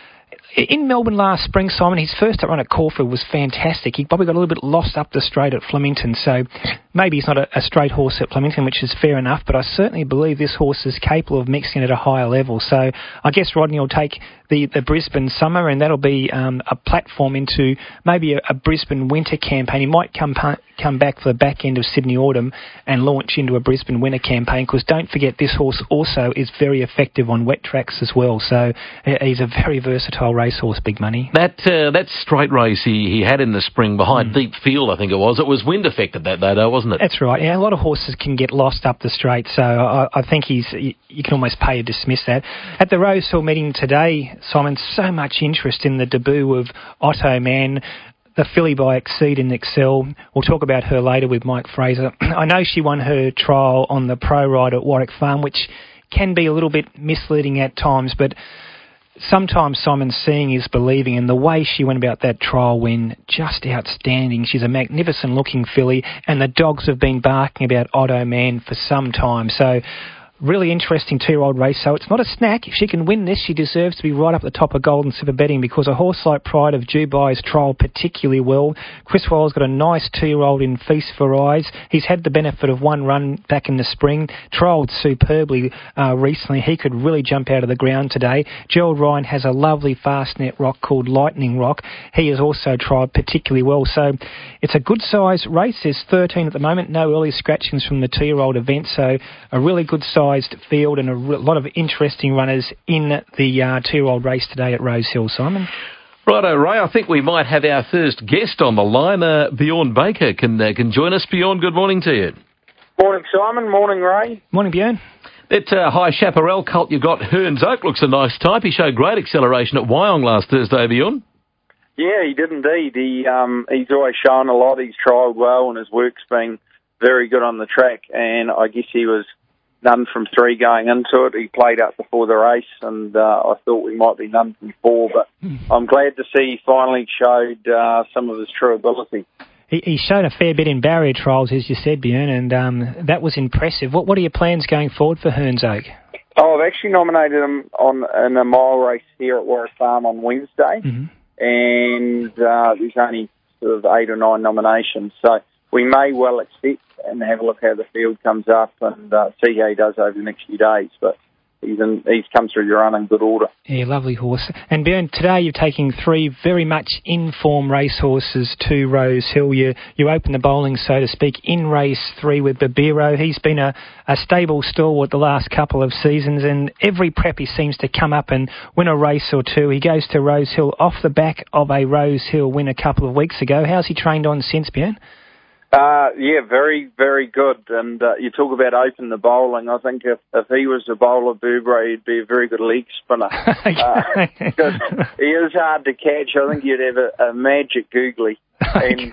Speaker 2: in Melbourne last spring, Simon, his first up run at Caulfield was fantastic. He probably got a little bit lost up the straight at Flemington, so maybe he's not a straight horse at Flemington, which is fair enough, but I certainly believe this horse is capable of mixing it at a higher level. So I guess Rodney will take the Brisbane summer, and that'll be a platform into maybe a Brisbane winter campaign. He might come back for the back end of Sydney Autumn and launch into a Brisbane winter campaign, because don't forget this horse also is very effective on wet tracks as well. So he's a very versatile racehorse, Big Money.
Speaker 10: That straight race he had in the spring behind Deep Field, I think it was wind affected that day, though, wasn't it?
Speaker 2: That's right. Yeah, a lot of horses can get lost up the straight, so I think you can almost pay to dismiss that. At the Rose Hill meeting today, Simon, so much interest in the debut of Otto Man, the filly by Exceed and Excel. We'll talk about her later with Mike Fraser. I know she won her trial on the Pro Ride at Warwick Farm, which can be a little bit misleading at times, but sometimes, Simon, seeing is believing, and the way she went about that trial win, just outstanding. She's a magnificent-looking filly, and the dogs have been barking about Otto Man for some time. So really interesting 2-year-old race. So it's not a snack. If she can win this, she deserves to be right up the top of Golden Silver betting, because a horse like Pride of Dubai's trialled particularly well. Chris Wild's got a nice 2-year-old in Feast for Eyes. He's had the benefit of one run back in the spring. Trialled superbly recently. He could really jump out of the ground today. Gerald Ryan has a lovely fast net rock called Lightning Rock. He has also trialled particularly well. So it's a good size race. There's 13 at the moment. No early scratchings from the 2-year-old event. So a really good size field and a lot of interesting runners in the 2-year-old race today at Rose Hill, Simon.
Speaker 10: Righto, Ray, I think we might have our first guest on the line. Bjorn Baker can join us. Bjorn, good morning to you.
Speaker 8: Morning, Simon. Morning, Ray.
Speaker 2: Morning, Bjorn.
Speaker 10: That High Chaparral colt you got, Hearns Oak, looks a nice type. He showed great acceleration at Wyong last Thursday, Bjorn.
Speaker 8: Yeah, he did indeed. He's always shown a lot. He's trialled well, and his work's been very good on the track, and I guess he was none from 3 going into it. He played up before the race, and I thought we might be none from 4, but I'm glad to see he finally showed some of his true ability.
Speaker 2: He showed a fair bit in barrier trials, as you said, Björn, and that was impressive. What are your plans going forward for Hearns Oak?
Speaker 8: Oh, I've actually nominated him in a mile race here at Warwick Farm on Wednesday, and there's only sort of 8 or 9 nominations, so we may well accept and have a look how the field comes up and see how he does over the next few days, but he's come through the run in good order. Yeah, lovely horse. And Björn, today you're taking 3 very much in-form racehorses to Rose Hill. You open the bowling, so to speak, in race 3 with Babiro. He's been a stable stalwart the last couple of seasons, and every prep he seems to come up and win a race or 2. He goes to Rose Hill off the back of a Rose Hill win a couple of weeks ago. How's he trained on since, Björn? Yeah, very, very good. And you talk about open the bowling. I think if he was a bowler, Babiro, he'd be a very good leg spinner. Because he is hard to catch. I think you'd have a magic googly. And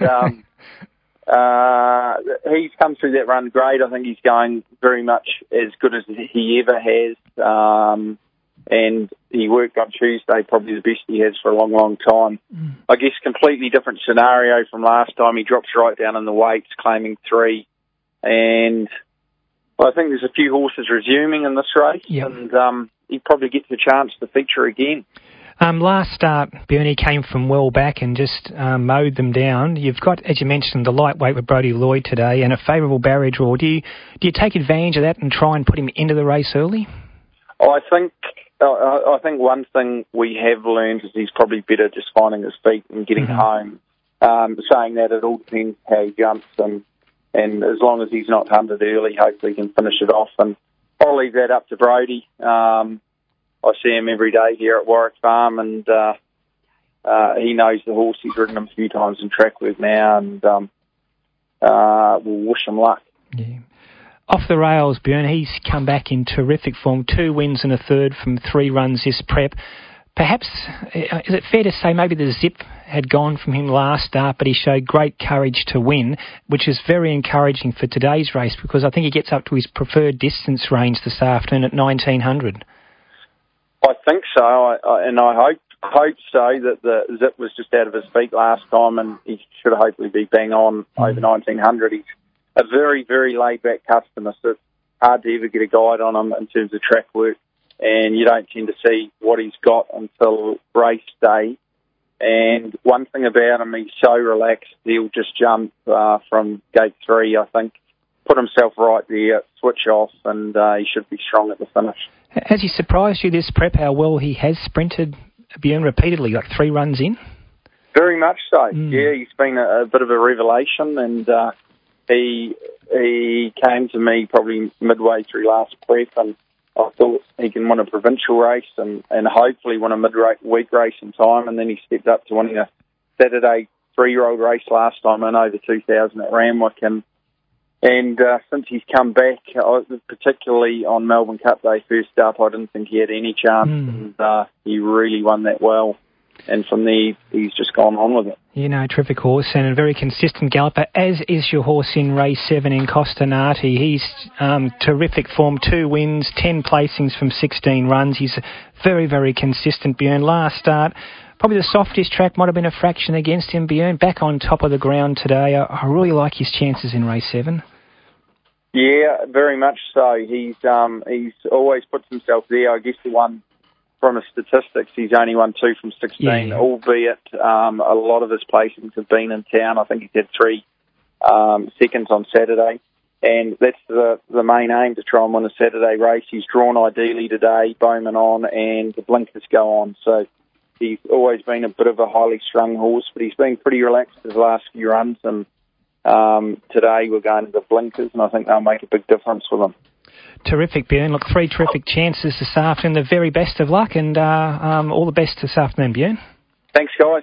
Speaker 8: he's come through that run great. I think he's going very much as good as he ever has. And he worked on Tuesday, probably the best he has for a long, long time. I guess completely different scenario from last time. He drops right down in the weights, claiming 3. And I think there's a few horses resuming in this race, and he probably gets a chance to feature again. Last start, Björn came from well back and just mowed them down. You've got, as you mentioned, the lightweight with Brodie Lloyd today and a favourable barrier draw. Do you take advantage of that and try and put him into the race early? I think one thing we have learned is he's probably better just finding his feet and getting home. Saying that, it all depends how he jumps, and as long as he's not hunted early, hopefully he can finish it off. And I'll leave that up to Brodie. I see him every day here at Warwick Farm, and he knows the horse. He's ridden him a few times in track work now, and we'll wish him luck. Yeah. Off the rails, Björn, he's come back in terrific form. 2 wins and a third from 3 runs this prep. Perhaps, is it fair to say maybe the zip had gone from him last start, but he showed great courage to win, which is very encouraging for today's race, because I think he gets up to his preferred distance range this afternoon at 1900. I think so, and I hope so, that the zip was just out of his feet last time, and he should hopefully be bang on over 1900. He's a very, very laid-back customer, so it's hard to ever get a guide on him in terms of track work, and you don't tend to see what he's got until race day. And one thing about him, he's so relaxed, he'll just jump from gate 3, I think, put himself right there, switch off, and he should be strong at the finish. Has he surprised you this prep, how well he has sprinted, Björn, repeatedly, like 3 runs in? Very much so, yeah. He's been a bit of a revelation, and he came to me probably midway through last prep, and I thought he can win a provincial race and hopefully win a mid-week race in time, and then he stepped up to winning a Saturday 3-year-old race last time in over 2,000 at Randwick, and since he's come back, particularly on Melbourne Cup Day first up, I didn't think he had any chance, and he really won that well. And from there, he's just gone on with it. You know, terrific horse and a very consistent galloper, as is your horse in race 7 in Costanati. He's terrific form, 2 wins, 10 placings from 16 runs. He's very, very consistent, Björn. Last start, probably the softest track, might have been a fraction against him, Björn. Back on top of the ground today. I really like his chances in race 7. Yeah, very much so. He's always puts himself there. I guess the one from his statistics, he's only won 2 from 16, albeit a lot of his placings have been in town. I think he's had 3 seconds on Saturday, and that's the main aim, to try and win a Saturday race. He's drawn ideally today, Bowman on, and the blinkers go on. So he's always been a bit of a highly strung horse, but he's been pretty relaxed his last few runs, and today we're going to the blinkers, and I think they'll make a big difference with him. Terrific, Björn. Look, 3 terrific chances this afternoon. The very best of luck, and all the best this afternoon, Björn. Thanks, guys.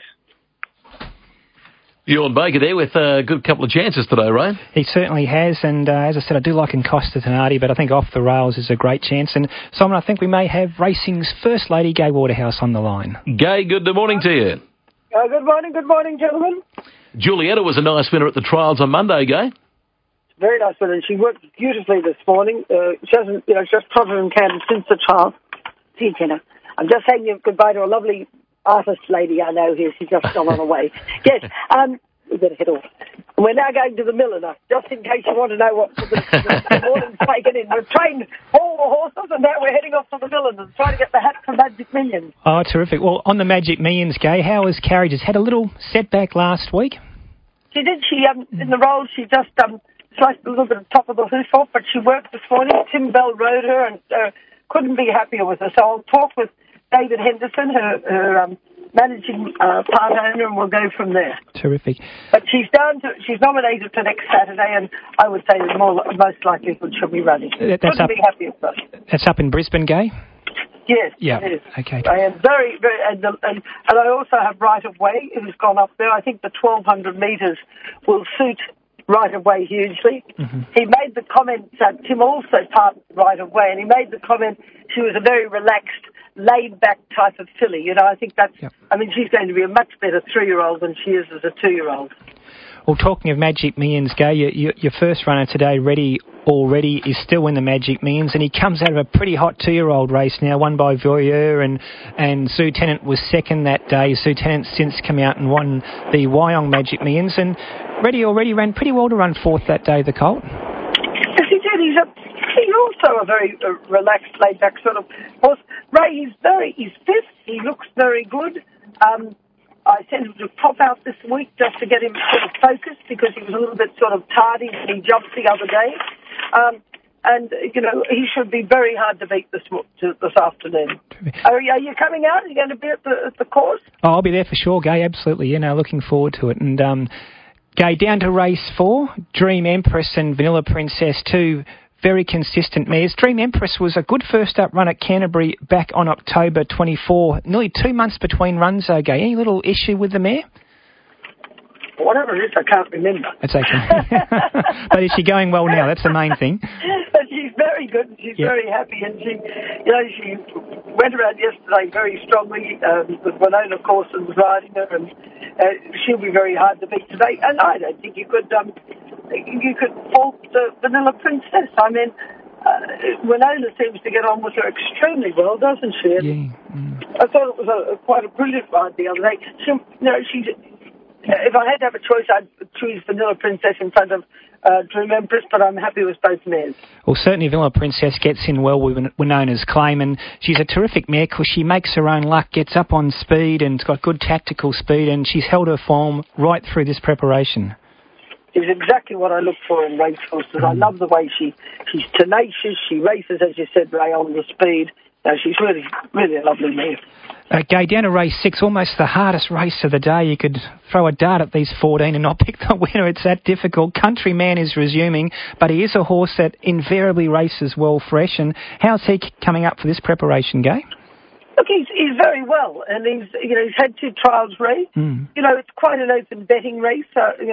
Speaker 10: Bjorn Baker there with a good couple of chances today, Ray.
Speaker 2: He certainly has, and as I said, I do like Encosta Tenardi, but I think Off the Rails is a great chance. And Simon, I think we may have racing's first lady, Gai Waterhouse, on the line.
Speaker 10: Gai, good morning to you.
Speaker 11: Good morning, gentlemen.
Speaker 10: Julietta was a nice winner at the trials on Monday, Gai.
Speaker 11: very nice woman. She worked beautifully this morning. She hasn't, she's just trotted and cantered since the trial. See, Jenna, I'm just saying goodbye to a lovely artist lady I know here. She's just gone on her way. Yes, we better head off. And we're now going to the milliner, just in case you want to know what the morning's taken in. We've trained all the horses, and now we're heading off to the milliner, trying to get the hat for Magic Millions.
Speaker 2: Oh, terrific. Well, on the Magic Millions, Gay, how was Carriages? Had a little setback last week?
Speaker 11: She did. She, in the roll, she just sliced a little bit of top of the hoof off, but she worked this morning. Tim Bell rode her and couldn't be happier with her. So I'll talk with David Henderson, her managing part owner, and we'll go from there.
Speaker 2: Terrific.
Speaker 11: But she's nominated for next Saturday, and I would say that most likely she'll be running. Couldn't be happier with her.
Speaker 2: That's up in Brisbane, Gay?
Speaker 11: Yes,
Speaker 2: yeah.
Speaker 11: It is.
Speaker 2: Okay.
Speaker 11: I am very, very, and I also have Right of Way who's gone up there. I think the 1,200 metres will suit Right of Way hugely. Mm-hmm. He made the comment, Tim also part Right of Way, and he made the comment she was a very relaxed, laid-back type of filly. I think that's, I mean, she's going to be a much better 3-year-old than she is as a 2-year-old.
Speaker 2: Well, talking of Magic Millions, Gay, your first runner today, Ready Already, is still in the Magic Millions, and he comes out of a pretty hot 2-year-old race now, won by Voyeur, and Sue Tennant was second that day. Sue Tennant's since come out and won the Wyong Magic Millions, and Ready Already ran pretty well to run fourth that day, the colt.
Speaker 11: Yes, he did. He's also a very relaxed, laid-back sort of horse. Ray, he's fifth. He looks very good. I sent him to pop out this week just to get him sort of focused because he was a little bit sort of tardy when he jumped the other day. And he should be very hard to beat this afternoon. Are you coming out? Are you going to be at the course?
Speaker 2: Oh, I'll be there for sure, Gay, absolutely. Looking forward to it. And Gay, down to race 4, Dream Empress and Vanilla Princess, 2 very consistent mares. Dream Empress was a good first up run at Canterbury back on October 24. Nearly 2 months between runs, though, Gay. Any little issue with the mare?
Speaker 11: Whatever it is, I can't remember.
Speaker 2: That's okay. But is she going well now? That's the main thing.
Speaker 11: She's very good. She's very happy, and she went around yesterday very strongly with Winona Corson riding her, and she'll be very hard to beat today. And I don't think you could fault Vanilla Princess. I mean, Winona seems to get on with her extremely well, doesn't she? I thought it was quite a brilliant ride the other day. If I had to have a choice, I'd choose Vanilla Princess in front of Dream Empress, but I'm happy with both mares.
Speaker 2: Well, certainly Vanilla Princess gets in well with Winona's Claim, and she's a terrific mare because she makes her own luck, gets up on speed, and has got good tactical speed, and she's held her form right through this preparation.
Speaker 11: It's exactly what I look for in racehorses. I love the way she's tenacious. She races, as you said, Ray, on the speed. She's really, really a lovely mare.
Speaker 2: Gay, down to race 6, almost the hardest race of the day. You could throw a dart at these 14 and not pick the winner. It's that difficult. Countryman is resuming, but he is a horse that invariably races well fresh. And how's he coming up for this preparation, Gay?
Speaker 11: Look, he's very well, and he's had 2 trials raced. It's quite an open betting race.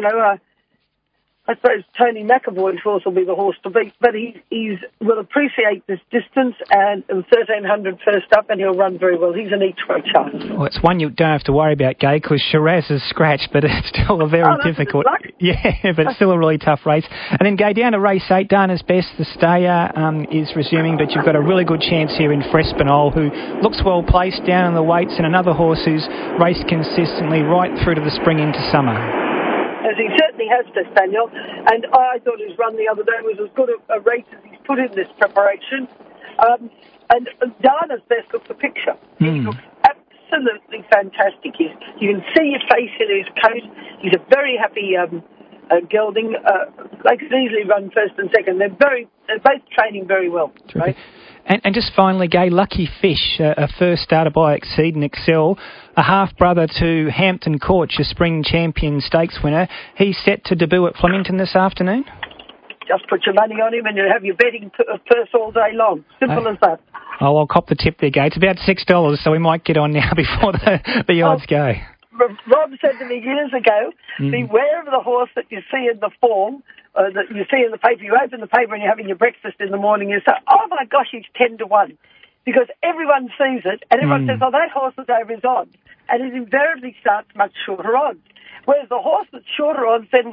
Speaker 11: I suppose Tony McAvoy's horse will be the horse to beat, but he will appreciate this distance and 1,300 first up, and he'll run very well. He's an each-way chance.
Speaker 2: Well, it's one you don't have to worry about, Gay, because Shiraz is scratched, but it's still a very difficult... Yeah, but it's still a really tough race. And then, Gay, down to race 8, Dana's Best, the stayer, is resuming, but you've got a really good chance here in Frespinol, who looks well placed down in the weights, and another horse who's raced consistently right through to the spring into summer.
Speaker 11: As he certainly has, Daniel, and I thought his run the other day was as good a race as he's put in this preparation. And Dana's Best looks a picture. He looks absolutely fantastic. You can see your face in his coat. He's a very happy gelding. They could easily run first and second. They're both training very well. Right?
Speaker 2: And just finally, Gay, Lucky Fish, a first starter by Exceed and Excel, a half-brother to Hampton Court, your spring champion stakes winner. He's set to debut at Flemington this afternoon?
Speaker 11: Just put your money on him and you'll have your betting purse all day long. Simple as that.
Speaker 2: Oh, I'll cop the tip there, Gay. It's about $6, so we might get on now before the odds go.
Speaker 11: Rob said to me years ago, beware of the horse that you see in the form, that you see in the paper. You open the paper and you're having your breakfast in the morning, you say, oh my gosh, he's 10-1. Because everyone sees it, and everyone says, oh, that horse is over his odds. And it invariably starts much shorter odds. Whereas the horse that's shorter odds then will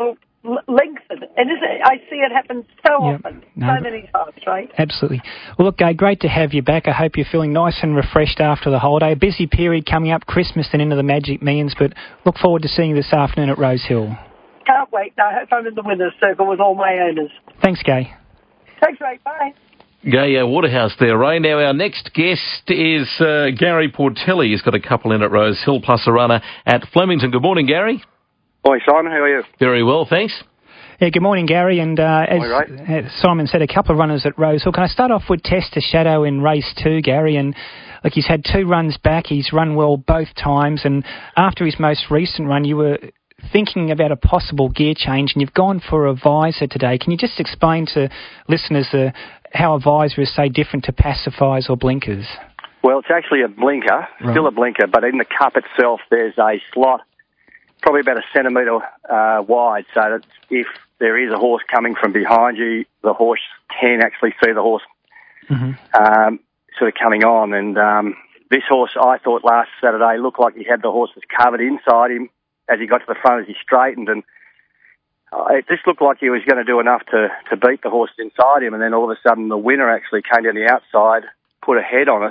Speaker 11: lengthen. And I see it happen so often, so many times, right?
Speaker 2: Absolutely. Well, look, Gay, great to have you back. I hope you're feeling nice and refreshed after the holiday. A busy period coming up, Christmas and into the Magic Millions, but look forward to seeing you this afternoon at Rose Hill.
Speaker 11: Can't wait. I hope I'm in the winner's circle with all my owners.
Speaker 2: Thanks, Gay.
Speaker 11: Thanks, Ray. Bye.
Speaker 10: Gay Waterhouse there, Ray. Now, our next guest is Gary Portelli. He's got a couple in at Rose Hill, plus a runner at Flemington. Good morning, Gary.
Speaker 12: Hi, Simon. How are you?
Speaker 10: Very well, thanks.
Speaker 2: Yeah, good morning, Gary. And as Simon said, a couple of runners at Rose Hill. Can I start off with Tester Shadow in race 2, Gary? And look, he's had 2 runs back. He's run well both times. And after his most recent run, you were thinking about a possible gear change, and you've gone for a visor today. Can you just explain to listeners how a visor is, say, different to pacifiers or blinkers?
Speaker 12: Well, it's actually a blinker, still a blinker, but in the cup itself there's a slot probably about a centimetre wide, so that if there is a horse coming from behind you, the horse can actually see the horse sort of coming on. And this horse, I thought last Saturday, looked like he had the horses covered inside him as he got to the front, as he straightened, and it just looked like he was going to do enough to beat the horses inside him, and then all of a sudden the winner actually came down the outside, put a head on us,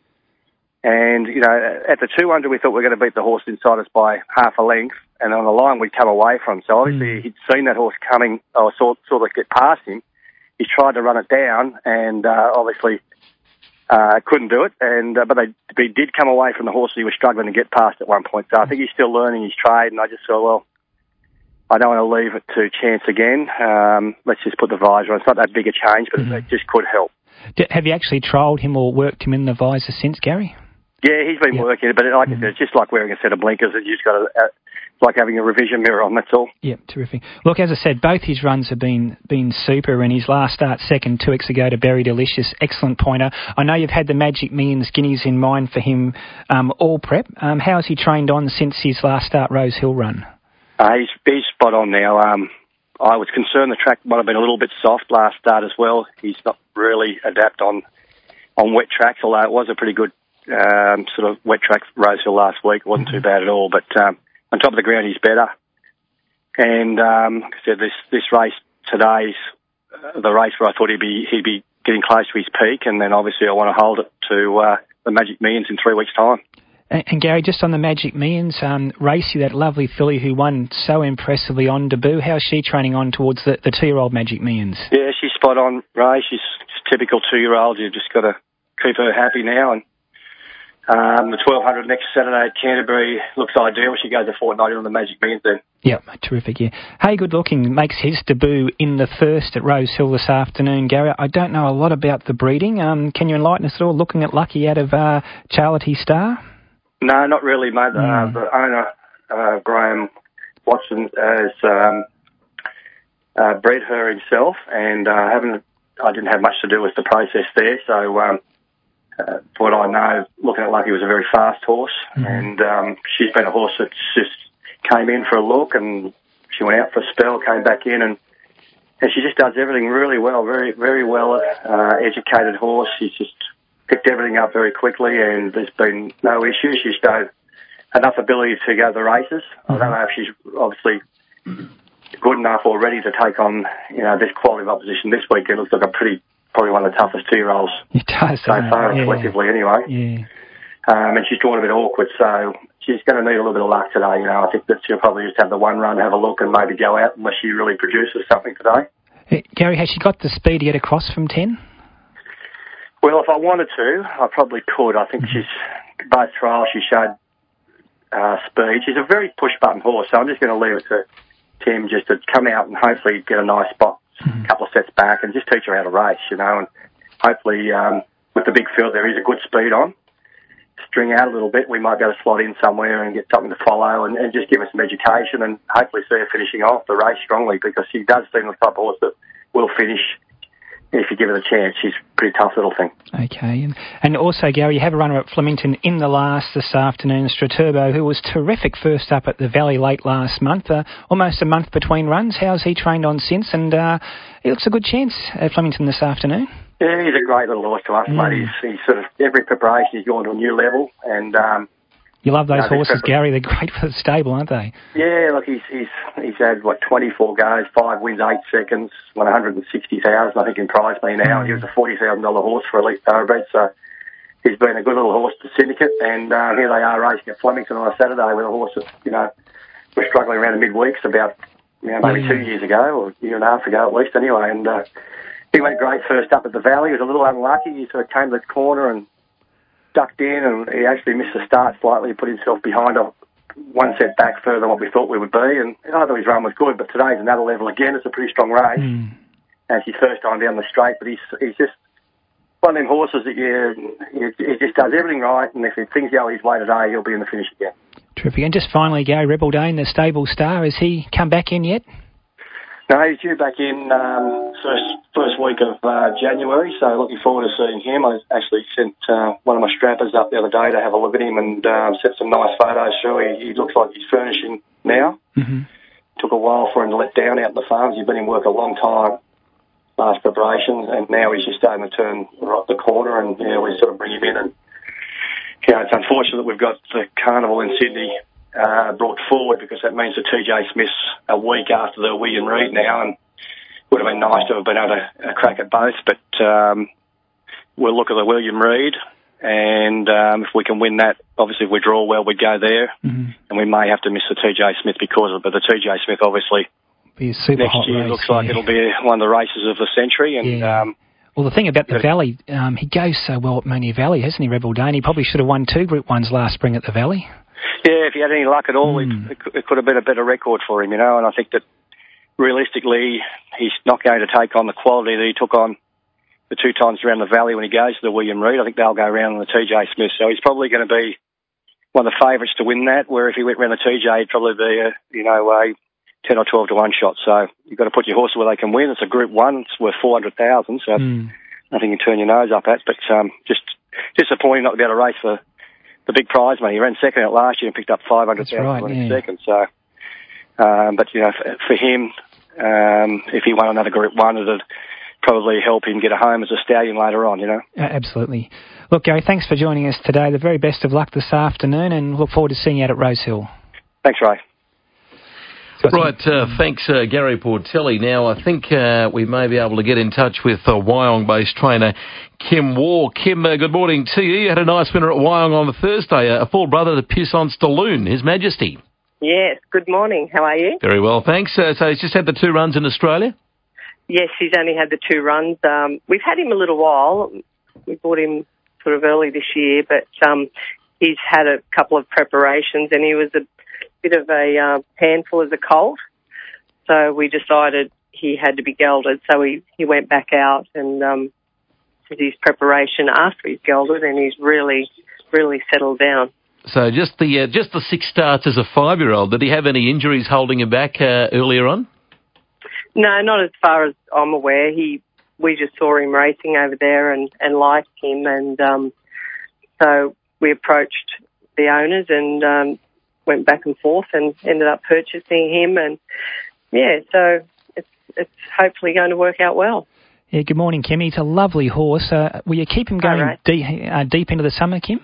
Speaker 12: and, you know, at the 200 we thought we were going to beat the horse inside us by half a length, and on the line we'd come away from him. So obviously he'd seen that horse coming, or sort of get past him. He tried to run it down, and obviously couldn't do it, and but he did come away from the horse he was struggling to get past at one point. So I think he's still learning his trade, and I just thought, well, I don't want to leave it to chance again. Let's just put the visor on. It's not that big a change, but it just could help.
Speaker 2: Have you actually trialled him or worked him in the visor since, Gary?
Speaker 12: Yeah, he's been working it, but like I said, it's just like wearing a set of blinkers. You just got it's like having a revision mirror on, that's all.
Speaker 2: Yeah, terrific. Look, as I said, both his runs have been super, and his last start second 2 weeks ago to Berry Delicious, excellent pointer. I know you've had the Magic Millions guineas in mind for him all prep. How has he trained on since his last start Rose Hill run?
Speaker 12: He's spot on now. I was concerned the track might have been a little bit soft last start as well. He's not really adept on wet tracks, although it was a pretty good sort of wet track Rose Hill last week. It wasn't too bad at all, but on top of the ground he's better. And like I said, this race today's the race where I thought he'd be getting close to his peak, and then obviously I want to hold it to the Magic Millions in 3 weeks' time.
Speaker 2: And Gary, just on the Magic Millions, Racy, that lovely filly who won so impressively on debut, how's she training on towards the 2-year-old Magic Millions?
Speaker 12: Yeah, she's spot on, Ray. She's typical 2-year-old. You've just got to keep her happy now. And the 1200 next Saturday at Canterbury looks ideal. She goes a fortnight on the Magic Millions then.
Speaker 2: Yep, terrific, yeah. Hey, Good Looking makes his debut in the first at Rose Hill this afternoon, Gary. I don't know a lot about the breeding. Can you enlighten us at all, looking at Lucky out of Charity Star?
Speaker 12: No, not really, mate. The owner, Graham Watson, has bred her himself, and I didn't have much to do with the process there. So, for what I know, looking at Lucky was a very fast horse, and she's been a horse that just came in for a look, and she went out for a spell, came back in, and she just does everything really well, very, very well educated horse. She's just picked everything up very quickly, and there's been no issues. She's shown enough ability to go the races. I don't know if she's obviously good enough already to take on, this quality of opposition this week. It looks like probably one of the toughest 2-year-olds so far, collectively anyway.
Speaker 2: Yeah.
Speaker 12: And she's drawn a bit awkward, so she's going to need a little bit of luck today. I think that she'll probably just have the one run, have a look, and maybe go out unless she really produces something today.
Speaker 2: Hey, Gary, has she got the speed to get across from 10?
Speaker 12: Well, if I wanted to, I probably could. I think both trials she showed speed. She's a very push-button horse, so I'm just going to leave it to Tim just to come out and hopefully get a nice spot, a couple of sets back, and just teach her how to race, and hopefully with the big field there is a good speed on. String out a little bit, we might be able to slot in somewhere and get something to follow and just give her some education and hopefully see her finishing off the race strongly, because she does seem the type of horse that will finish if you give her a chance. She's a pretty tough little thing.
Speaker 2: Okay. And also, Gary, you have a runner at Flemington in the last this afternoon, Straturbo, who was terrific first up at the Valley late last month. Almost a month between runs. How's he trained on since? And he looks a good chance at Flemington this afternoon.
Speaker 12: Yeah, he's a great little horse to us, mate. He's sort of, every preparation he's gone to a new level, and
Speaker 2: You love those horses, Gary. They're great for the stable, aren't they?
Speaker 12: Yeah, look, he's had, 24 goes, 5 wins, 8 seconds, won 160,000, I think, in prize money now. He was a $40,000 horse for Elite Thoroughbred, so he's been a good little horse to Syndicate, and here they are racing at Flemington on a Saturday with a horse that, we're struggling around the midweeks about, maybe 2 years ago, or a year and a half ago at least anyway, and he went great first up at the Valley. He was a little unlucky. He sort of came to the corner and ducked in, and he actually missed the start slightly. He put himself behind one set back further than what we thought we would be, and I thought his run was good, but today's another level again. It's a pretty strong race. And it's his first time down the straight, but he's just one of them horses that he just does everything right, and if things go his way today, he'll be in the finish again.
Speaker 2: Terrific. And just finally, Gary, Rebel Dane, the stable star, has he come back in yet?
Speaker 12: No, he's due back in first week of January, so looking forward to seeing him. I actually sent one of my strappers up the other day to have a look at him and sent some nice photos through. He looks like he's furnishing now. Took a while for him to let down out in the farms. He's been in work a long time, last preparations, and now he's just starting to turn the corner, and we sort of bring him in. And it's unfortunate that we've got the carnival in Sydney brought forward, because that means that TJ Smith's a week after the William Reid now, and would have been nice to have been able to crack at both, but we'll look at the William Reid, and if we can win that, obviously if we draw well, we'd go there, and we may have to miss the TJ Smith because of it, but the TJ Smith obviously
Speaker 2: be a super
Speaker 12: next
Speaker 2: hot
Speaker 12: year
Speaker 2: race,
Speaker 12: looks like it'll be one of the races of the century, and
Speaker 2: well, the thing about the Valley, he goes so well at Moonee Valley, hasn't he, Rebel Dane? He probably should have won 2 Group 1s last spring at the Valley.
Speaker 12: Yeah, if he had any luck at all, it could have been a better record for him, and I think that realistically, he's not going to take on the quality that he took on the 2 times around the Valley when he goes to the William Reid. I think they'll go around on the TJ Smith, so he's probably going to be one of the favourites to win that, where if he went around the TJ, he'd probably be a 10 or 12 to 1 shot. So you've got to put your horse where they can win. It's a Group 1, it's worth 400,000, so nothing you turn your nose up at, but just disappointing not to be able to race for the big prize money. He ran second out last year and picked up 500,000 in second. So, but for him, if he won another Group 1, it'd probably help him get a home as a stallion later on.
Speaker 2: Absolutely. Look, Gary, thanks for joining us today. The very best of luck this afternoon, and look forward to seeing you out at Rosehill.
Speaker 12: Thanks, Ray.
Speaker 10: Right, thanks, Gary Portelli. Now, I think we may be able to get in touch with Wyong-based trainer Kim Waugh. Kim, good morning to you. You had a nice winner at Wyong on the Thursday, a full brother to Puissance de Lune, His Majesty.
Speaker 13: Yes, good morning. How are you?
Speaker 10: Very well, thanks. So he's just had the 2 runs in Australia?
Speaker 13: Yes, he's only had the 2 runs. We've had him a little while. We bought him sort of early this year, but he's had a couple of preparations, and he was a bit of a handful as a colt. So we decided he had to be gelded. So he went back out and did his preparation after he's gelded, and he's really, really settled down.
Speaker 10: So just the 6 starts as a 5-year-old. Did he have any injuries holding him back earlier on?
Speaker 13: No, not as far as I'm aware. We just saw him racing over there and liked him, and so we approached the owners and went back and forth and ended up purchasing him, and so it's hopefully going to work out well.
Speaker 2: Yeah, good morning, Kim. He's a lovely horse. Will you keep him going deep into the summer, Kim?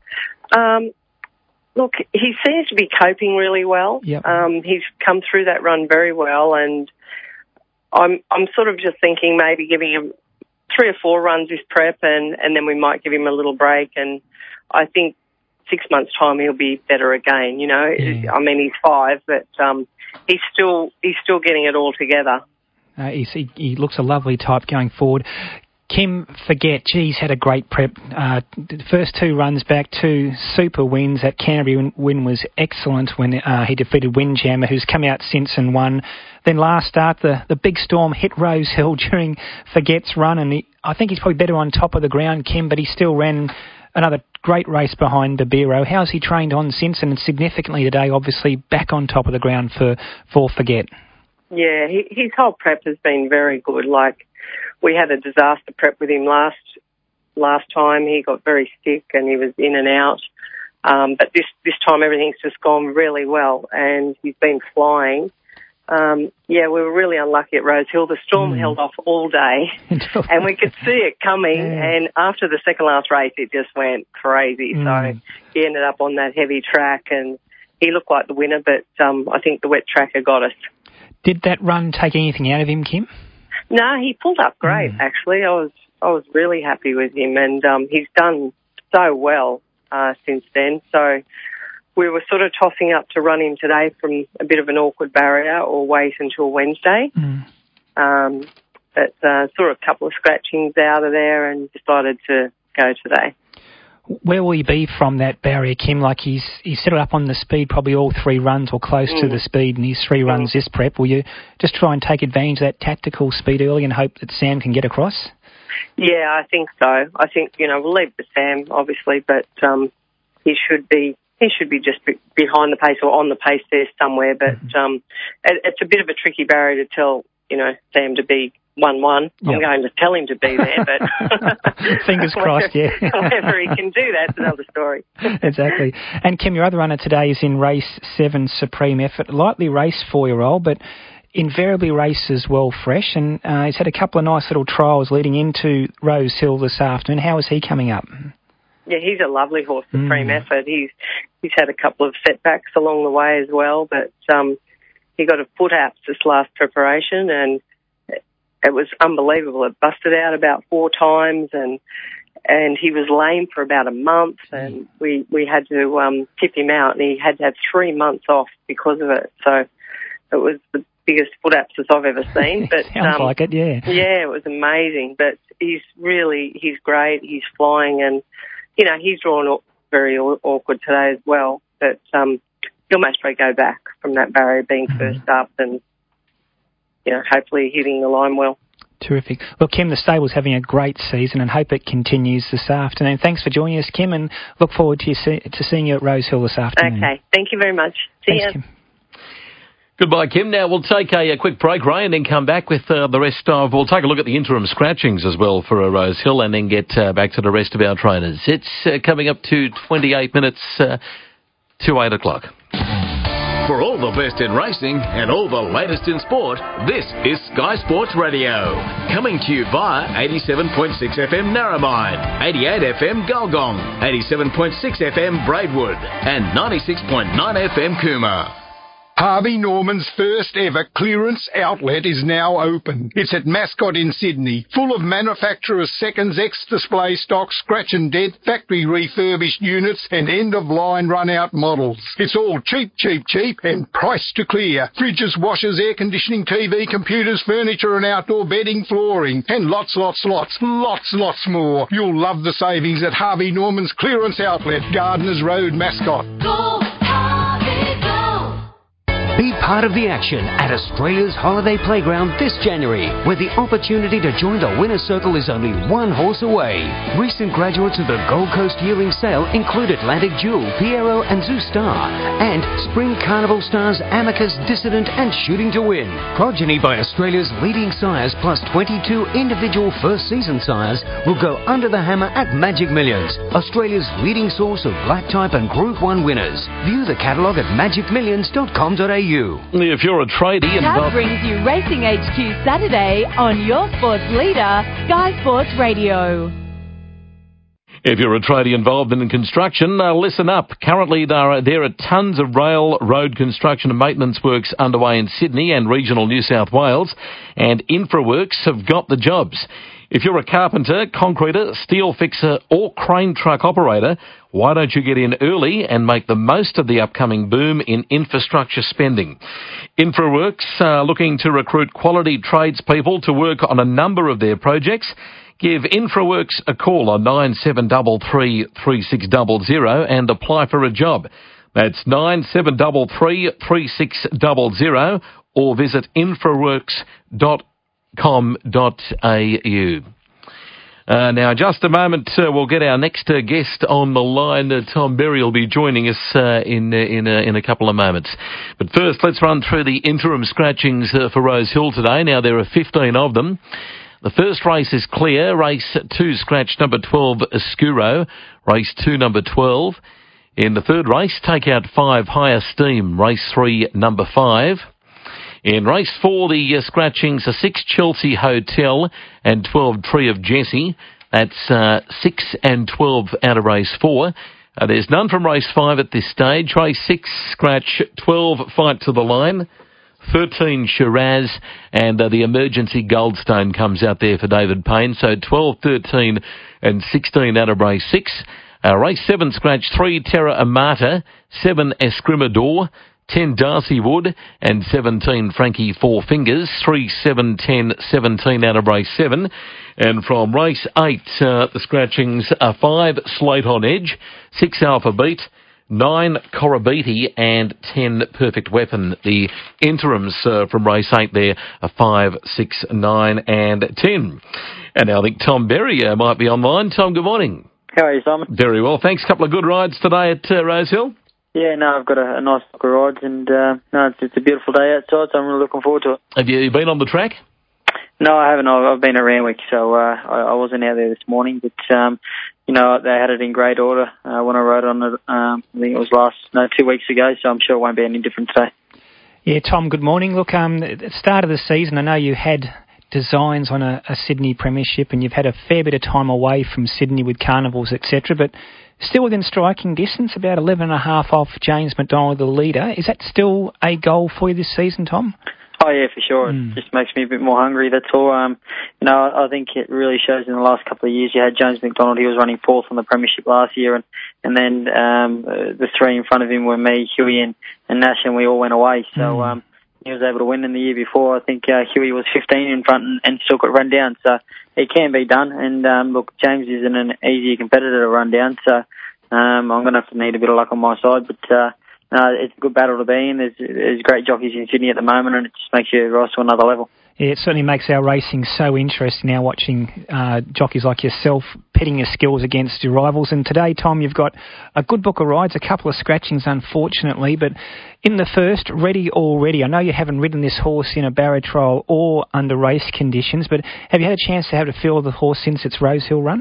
Speaker 13: Look, he seems to be coping really well.
Speaker 2: Yep.
Speaker 13: He's come through that run very well, and I'm sort of just thinking maybe giving him 3 or 4 runs this prep, and then we might give him a little break. And I think 6 months' time he'll be better again. I mean, he's 5, but he's still getting it all together.
Speaker 2: He looks a lovely type going forward. Kim Forget, he's had a great prep. The first 2 runs back, 2 super wins. That Canterbury win was excellent when he defeated Windjammer, who's come out since and won. Then last start, the big storm hit Rosehill during Forget's run, and I think he's probably better on top of the ground, Kim, but he still ran another great race behind Biro. How's he trained on since, and significantly today, obviously, back on top of the ground for Forget?
Speaker 13: Yeah, his whole prep has been very good. Like, we had a disaster prep with him last time. He got very sick and he was in and out. But this time everything's just gone really well, and he's been flying. we were really unlucky at Rose Hill. The storm held off all day, and we could see it coming. Yeah. And after the second last race, it just went crazy. So he ended up on that heavy track, and he looked like the winner, but I think the wet tracker got us.
Speaker 2: Did that run take anything out of him, Kim?
Speaker 13: No, he pulled up great, actually. I was really happy with him, and he's done so well since then. So we were sort of tossing up to run him today from a bit of an awkward barrier or wait until Wednesday. But saw a couple of scratchings out of there and decided to go today.
Speaker 2: Where will he be from that barrier, Kim? Like he's set it up on the speed, probably all 3 runs or close to the speed, and he's 3 runs this prep. Will you just try and take advantage of that tactical speed early and hope that Sam can get across?
Speaker 13: Yeah, I think so. I think, we'll leave it to Sam, obviously, but he should be just behind the pace or on the pace there somewhere. But it's a bit of a tricky barrier to tell, Sam to be 1-1. Yep. I'm going to tell him to be there, but
Speaker 2: fingers crossed, yeah.
Speaker 13: Whether he can do that's another story.
Speaker 2: Exactly. And Kim, your other runner today is in race 7, Supreme Effort. Lightly raced 4-year-old, but invariably races well fresh, and he's had a couple of nice little trials leading into Rose Hill this afternoon. How is he coming up?
Speaker 13: Yeah, he's a lovely horse, Supreme Effort. He's had a couple of setbacks along the way as well, but he got a foot apse this last preparation, and it was unbelievable. It busted out about 4 times, and he was lame for about a month, and we had to tip him out, and he had to have 3 months off because of it. So it was the biggest foot abscess I've ever seen. But
Speaker 2: sounds like it, yeah.
Speaker 13: Yeah, it was amazing. But he's great. He's flying, and he's drawn very awkward today as well. But he'll most probably go back from that barrier being first up, and hopefully hitting the line well.
Speaker 2: Terrific. Well, Kim, the stable's having a great season and hope it continues this afternoon. Thanks for joining us, Kim, and look forward to seeing you at Rose Hill this afternoon.
Speaker 13: Okay, thank you very much. See you.
Speaker 10: Goodbye, Kim. Now we'll take a quick break, Ray, and then come back with the rest of... We'll take a look at the interim scratchings as well for Rose Hill and then get back to the rest of our trainers. It's coming up to 28 minutes to 8 o'clock.
Speaker 14: For all the best in racing and all the latest in sport, this is Sky Sports Radio. Coming to you via 87.6 FM Narromine, 88 FM Gulgong, 87.6 FM Braidwood, and 96.9 FM Cooma.
Speaker 15: Harvey Norman's first ever clearance outlet is now open. It's at Mascot in Sydney, full of manufacturer's seconds, ex-display stock, scratch and dent, factory refurbished units and end-of-line run-out models. It's all cheap, cheap, cheap and priced to clear. Fridges, washers, air conditioning, TV, computers, furniture and outdoor bedding, flooring, and lots more. You'll love the savings at Harvey Norman's clearance outlet, Gardeners Road, Mascot.
Speaker 7: Go, Harvey, go!
Speaker 16: Be part of the action at Australia's Holiday Playground this January, where the opportunity to join the winner's circle is only 1 horse away. Recent graduates of the Gold Coast Yearling Sale include Atlantic Jewel, Piero and Zoo Star, and Spring Carnival stars Amicus, Dissident and Shooting to Win. Progeny by Australia's leading sires plus 22 individual first season sires will go under the hammer at Magic Millions, Australia's leading source of black type and Group 1 winners. View the catalogue at magicmillions.com.au.
Speaker 10: If you're a tradie
Speaker 7: Tab brings you Racing HQ Saturday on your sports leader, Sky Sports Radio.
Speaker 10: If you're a tradie involved in construction, listen up. Currently, there are tons of rail, road construction and maintenance works underway in Sydney and regional New South Wales, and InfraWorks have got the jobs. If you're a carpenter, concreter, steel fixer or crane truck operator, why don't you get in early and make the most of the upcoming boom in infrastructure spending? InfraWorks are looking to recruit quality tradespeople to work on a number of their projects. Give InfraWorks a call on 9733 3600 and apply for a job. That's 9733 3600 or visit infraworks.com.au. Now, just a moment, we'll get our next guest on the line. Tom Berry will be joining us in a couple of moments. But first, let's run through the interim scratchings for Rose Hill today. Now, there are 15 of them. The first race is clear. Race 2, scratch number 12, Escuro. Race 2, number 12. In the third race, take out 5, Higher Steam. Race 3, number 5. In race 4, the scratchings are 6 Chelsea Hotel and 12 Tree of Jesse. That's 6 and 12 out of race 4. There's none from race 5 at this stage. Race 6, scratch 12, Fight to the Line. 13 Shiraz, and the Emergency Goldstone comes out there for David Payne. So 12, 13 and 16 out of race 6. Race 7, scratch 3 Terra Amata, 7 Escrimador, 10 Darcy Wood, and 17 Frankie Four Fingers. 3, 7, 10, 17 out of race 7. And from race 8, the scratchings are 5 Slate on Edge, 6 Alpha Beat, 9 Corabiti and 10 Perfect Weapon. The interims from race 8 there are 5, 6, 9 and 10. And now I think Tom Berry might be online. Tom, good morning.
Speaker 17: How are you, Simon?
Speaker 10: Very well, thanks. Couple of good rides today at Rosehill.
Speaker 17: Yeah, no, I've got a nice look of rides, and no, it's a beautiful day outside, so I'm really looking forward to it.
Speaker 10: Have you been on the track?
Speaker 17: No, I haven't. I've been at Randwick, so I wasn't out there this morning, but you know, they had it in great order when I rode on it. I think it was 2 weeks ago, so I'm sure it won't be any different today.
Speaker 2: Yeah, Tom, good morning. Look, at the start of the season, I know you had designs on a Sydney premiership, and you've had a fair bit of time away from Sydney with carnivals, etc., but still within striking distance, about 11.5 off James McDonald, the leader. Is that still a goal for you this season, Tom?
Speaker 17: Oh, yeah, for sure. It just makes me a bit more hungry, that's all. You know, I think it really shows in the last couple of years. You had James McDonald, he was running 4th on the premiership last year, and then the 3 in front of him were me, Huey and Nash, and we all went away. So he was able to win in the year before. I think Huey was 15 in front and still got run down. So it can be done. And look, James isn't an easy competitor to run down, so I'm going to have to need a bit of luck on my side. But it's a good battle to be in. There's great jockeys in Sydney at the moment, and it just makes you rise to another level.
Speaker 2: Yeah, it certainly makes our racing so interesting now, watching jockeys like yourself pitting your skills against your rivals. And today, Tom, you've got a good book of rides, a couple of scratchings, unfortunately. But in the first, Ready Already, I know you haven't ridden this horse in a barrier trial or under race conditions, but have you had a chance to have a feel of the horse since its Rosehill run?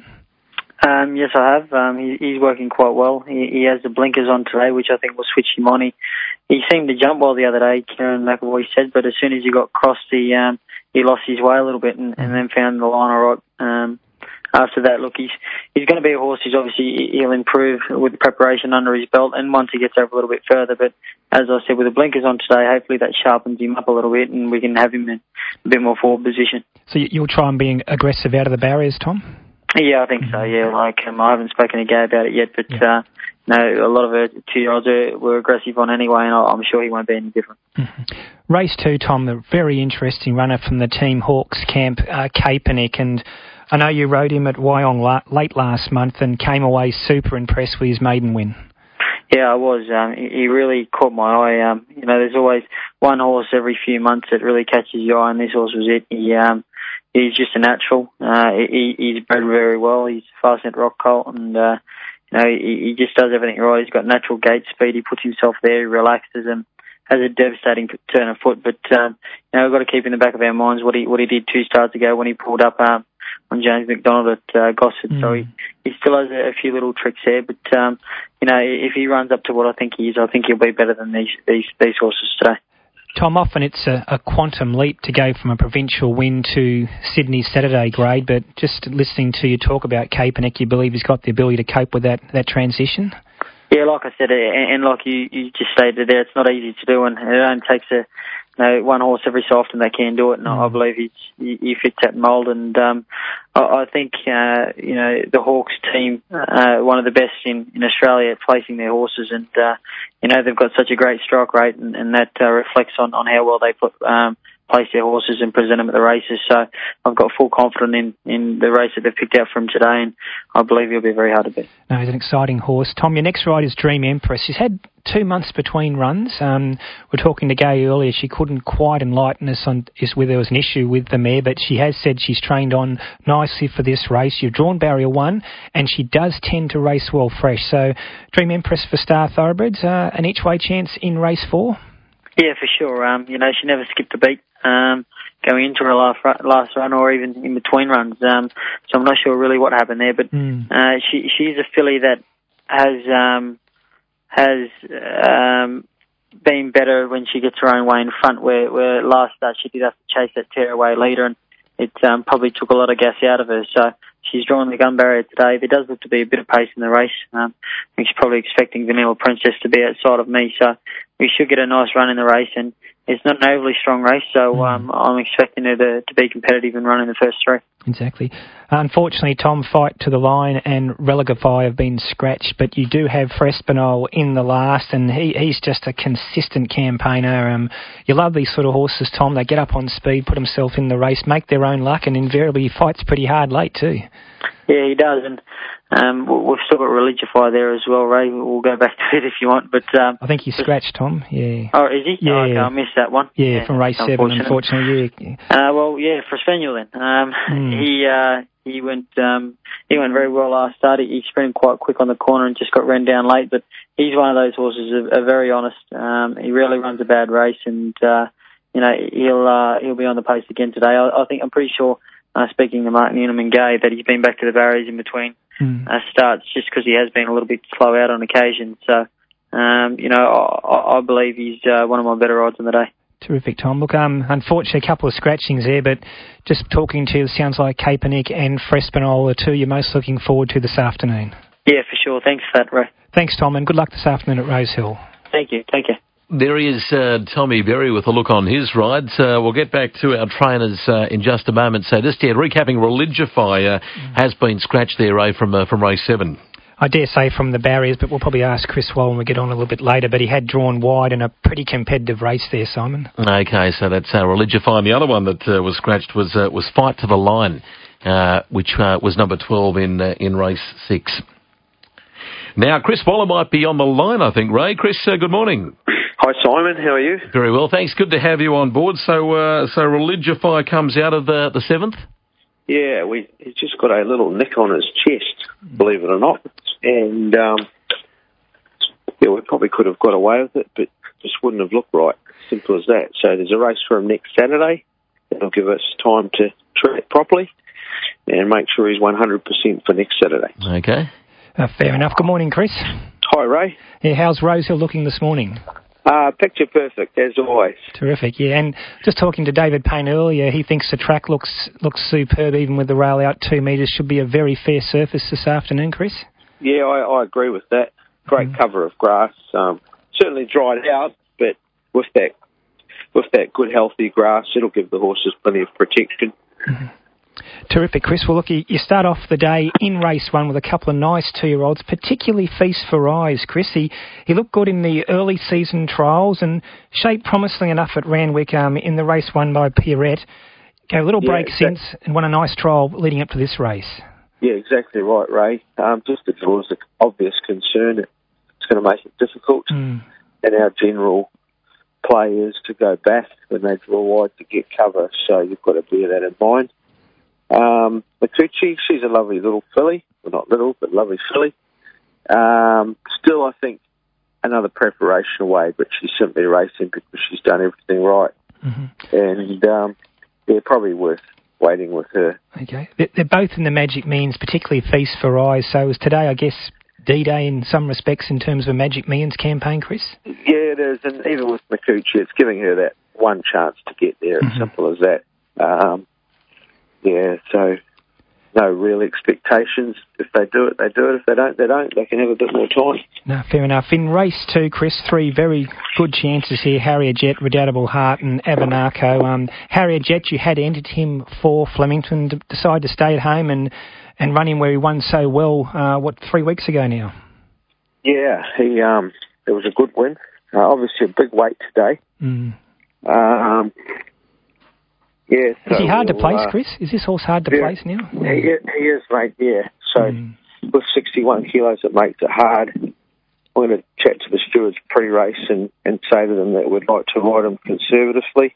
Speaker 17: Yes, I have. He's working quite well. He has the blinkers on today, which I think will switch him on. He seemed to jump well the other day, Kieran McAvoy said, but as soon as he got crossed, he lost his way a little bit and then found the line all right. After that, look, he's going to be a horse. He'll improve with the preparation under his belt, and once he gets over a little bit further. But as I said, with the blinkers on today, hopefully that sharpens him up a little bit, and we can have him in a bit more forward position.
Speaker 2: So you'll try and be aggressive out of the barriers, Tom?
Speaker 17: Yeah, I think so. Yeah, I haven't spoken to Gay about it yet, but no, a lot of the 2-year-olds were aggressive on anyway, and I'm sure he won't be any different.
Speaker 2: Race 2, Tom, a very interesting runner from the Team Hawks camp, Kaepernick, and I know you rode him at Wyong late last month and came away super impressed with his maiden win.
Speaker 17: Yeah, I was. He really caught my eye. You know, there's always one horse every few months that really catches your eye, and this horse was it. He's just a natural. He's bred very well. He's fast at rock colt, and you know, he just does everything right. He's got natural gait speed. He puts himself there. He relaxes and has a devastating turn of foot. But you know, we've got to keep in the back of our minds what he did 2 starts ago when he pulled up on James McDonald at Gosford. So he still has a few little tricks there. But you know, if he runs up to what I think he is, I think he'll be better than these horses today.
Speaker 2: Tom, often it's a quantum leap to go from a provincial win to Sydney's Saturday grade, but just listening to you talk about Kaepernick, you believe he's got the ability to cope with that transition?
Speaker 17: Yeah, like I said, and like you just stated there, it's not easy to do, and it only takes one horse every so often they can do it, and I believe he fits that mould. And I think you know, the Hawks team, one of the best in Australia at placing their horses, and you know, they've got such a great strike rate, and that reflects on how well they place their horses and present them at the races. So I've got full confidence in the race that they've picked out for him today, and I believe he'll be very hard to beat. No,
Speaker 2: he's an exciting horse. Tom, your next ride is Dream Empress. She's had 2 months between runs. We're talking to Gay earlier. She couldn't quite enlighten us on whether there was an issue with the mare, but she has said she's trained on nicely for this race. You've drawn barrier 1, and she does tend to race well fresh. So Dream Empress for Star Thoroughbreds, an each-way chance in race 4?
Speaker 17: Yeah, for sure. You know, she never skipped a beat going into her last run or even in between runs. So I'm not sure really what happened there, but she's a filly that has been better when she gets her own way in front, where last start she did have to chase that tearaway leader, and it probably took a lot of gas out of her. So she's drawn the gun barrier today. There does look to be a bit of pace in the race. I think she's probably expecting Vanilla Princess to be outside of me, so we should get a nice run in the race. And it's not an overly strong race, so I'm expecting her to be competitive and run in the first three.
Speaker 2: Exactly. Unfortunately, Tom, Fight to the Line and Religify have been scratched, but you do have Frespinol in the last, and he's just a consistent campaigner. You love these sort of horses, Tom. They get up on speed, put themselves in the race, make their own luck, and invariably he fights pretty hard late too.
Speaker 17: Yeah, he does, and we've still got Religify there as well, Ray. We'll go back to it if you want, but
Speaker 2: I think he's scratched, Tom. Yeah.
Speaker 17: Oh, is he?
Speaker 2: Yeah.
Speaker 17: Oh, okay, I missed that one.
Speaker 2: Yeah, from race 7, unfortunately. Yeah.
Speaker 17: Well, yeah, for Svenul then. He went very well last start. He sprinted quite quick on the corner and just got run down late. But he's one of those horses are very honest. He rarely runs a bad race, and he'll be on the pace again today. I'm pretty sure. Speaking to Martin Newnham and Gay, that he's been back to the barriers in between starts just because he has been a little bit slow out on occasion. So, I believe he's one of my better odds in the day.
Speaker 2: Terrific, Tom. Look, unfortunately, a couple of scratchings there, but just talking to you, it sounds like Kaepernick and Frespinol are two you're most looking forward to this afternoon.
Speaker 17: Yeah, for sure. Thanks for that, Ray.
Speaker 2: Thanks, Tom, and good luck this afternoon at Rosehill.
Speaker 17: Thank you.
Speaker 10: There is Tommy Berry with a look on his rides. We'll get back to our trainers in just a moment. So just recapping, Religify has been scratched there, Ray, from race 7.
Speaker 2: I dare say from the barriers, but we'll probably ask Chris Wall when we get on a little bit later. But he had drawn wide in a pretty competitive race there, Simon.
Speaker 10: Okay, so that's Religify. And the other one that was scratched was Fight to the Line, which was number 12 in race 6. Now, Chris Waller might be on the line, I think, Ray. Chris, good morning.
Speaker 18: Hi, Simon. How are you?
Speaker 10: Very well, thanks. Good to have you on board. So Religify comes out of the 7th?
Speaker 18: Yeah, he's just got a little nick on his chest, believe it or not. And, we probably could have got away with it, but just wouldn't have looked right. Simple as that. So there's a race for him next Saturday. That'll give us time to treat it properly and make sure he's 100% for next Saturday.
Speaker 10: Okay.
Speaker 2: Fair enough. Good morning, Chris.
Speaker 18: Hi, Ray.
Speaker 2: Yeah, how's Rosehill looking this morning?
Speaker 18: Picture perfect, as always.
Speaker 2: Terrific, yeah. And just talking to David Payne earlier, he thinks the track looks superb, even with the rail out 2 metres. Should be a very fair surface this afternoon, Chris.
Speaker 18: Yeah, I agree with that. Great cover of grass. Certainly dried out, but with that good, healthy grass, it'll give the horses plenty of protection.
Speaker 2: Mm-hmm. Terrific, Chris. Well, look, you start off the day in race 1 with a couple of nice 2-year-olds, particularly Feast for Eyes, Chris. He looked good in the early season trials and shaped promisingly enough at Randwick in the race won by Pierrette. Gave a little break since and won a nice trial leading up to this race.
Speaker 18: Yeah, exactly right, Ray. Just the draw's an obvious concern. It's going to make it difficult. And our general play is to go back when they draw wide to get cover, so you've got to bear that in mind. Makuchi, she's a lovely little filly. Well, not little, but lovely filly. Still, I think, another preparation away, but she's simply racing because she's done everything right. Mm-hmm. And, probably worth waiting with her.
Speaker 2: Okay. They're both in the Magic Millions, particularly Feast for Eyes. So is today, I guess, D-Day in some respects in terms of a Magic Millions campaign, Chris?
Speaker 18: Yeah, it is. And even with Makuchi, it's giving her that one chance to get there. It's simple as that. So no real expectations. If they do it, they do it. If they don't, they don't. They can have a bit more time.
Speaker 2: No, fair enough. In race 2, Chris, 3 very good chances here. Harrier Jet, Redoubtable Heart and Abenako. Harrier Jet, you had entered him for Flemington, decided to stay at home and run him where he won so well, 3 weeks ago now?
Speaker 18: Yeah, it was a good win. Obviously a big weight today. Yeah, so
Speaker 2: is he hard to place, Chris? Is this horse hard to place now?
Speaker 18: He is, mate, yeah. So with 61 kilos, it makes it hard. I'm going to chat to the stewards pre-race and say to them that we'd like to ride him conservatively.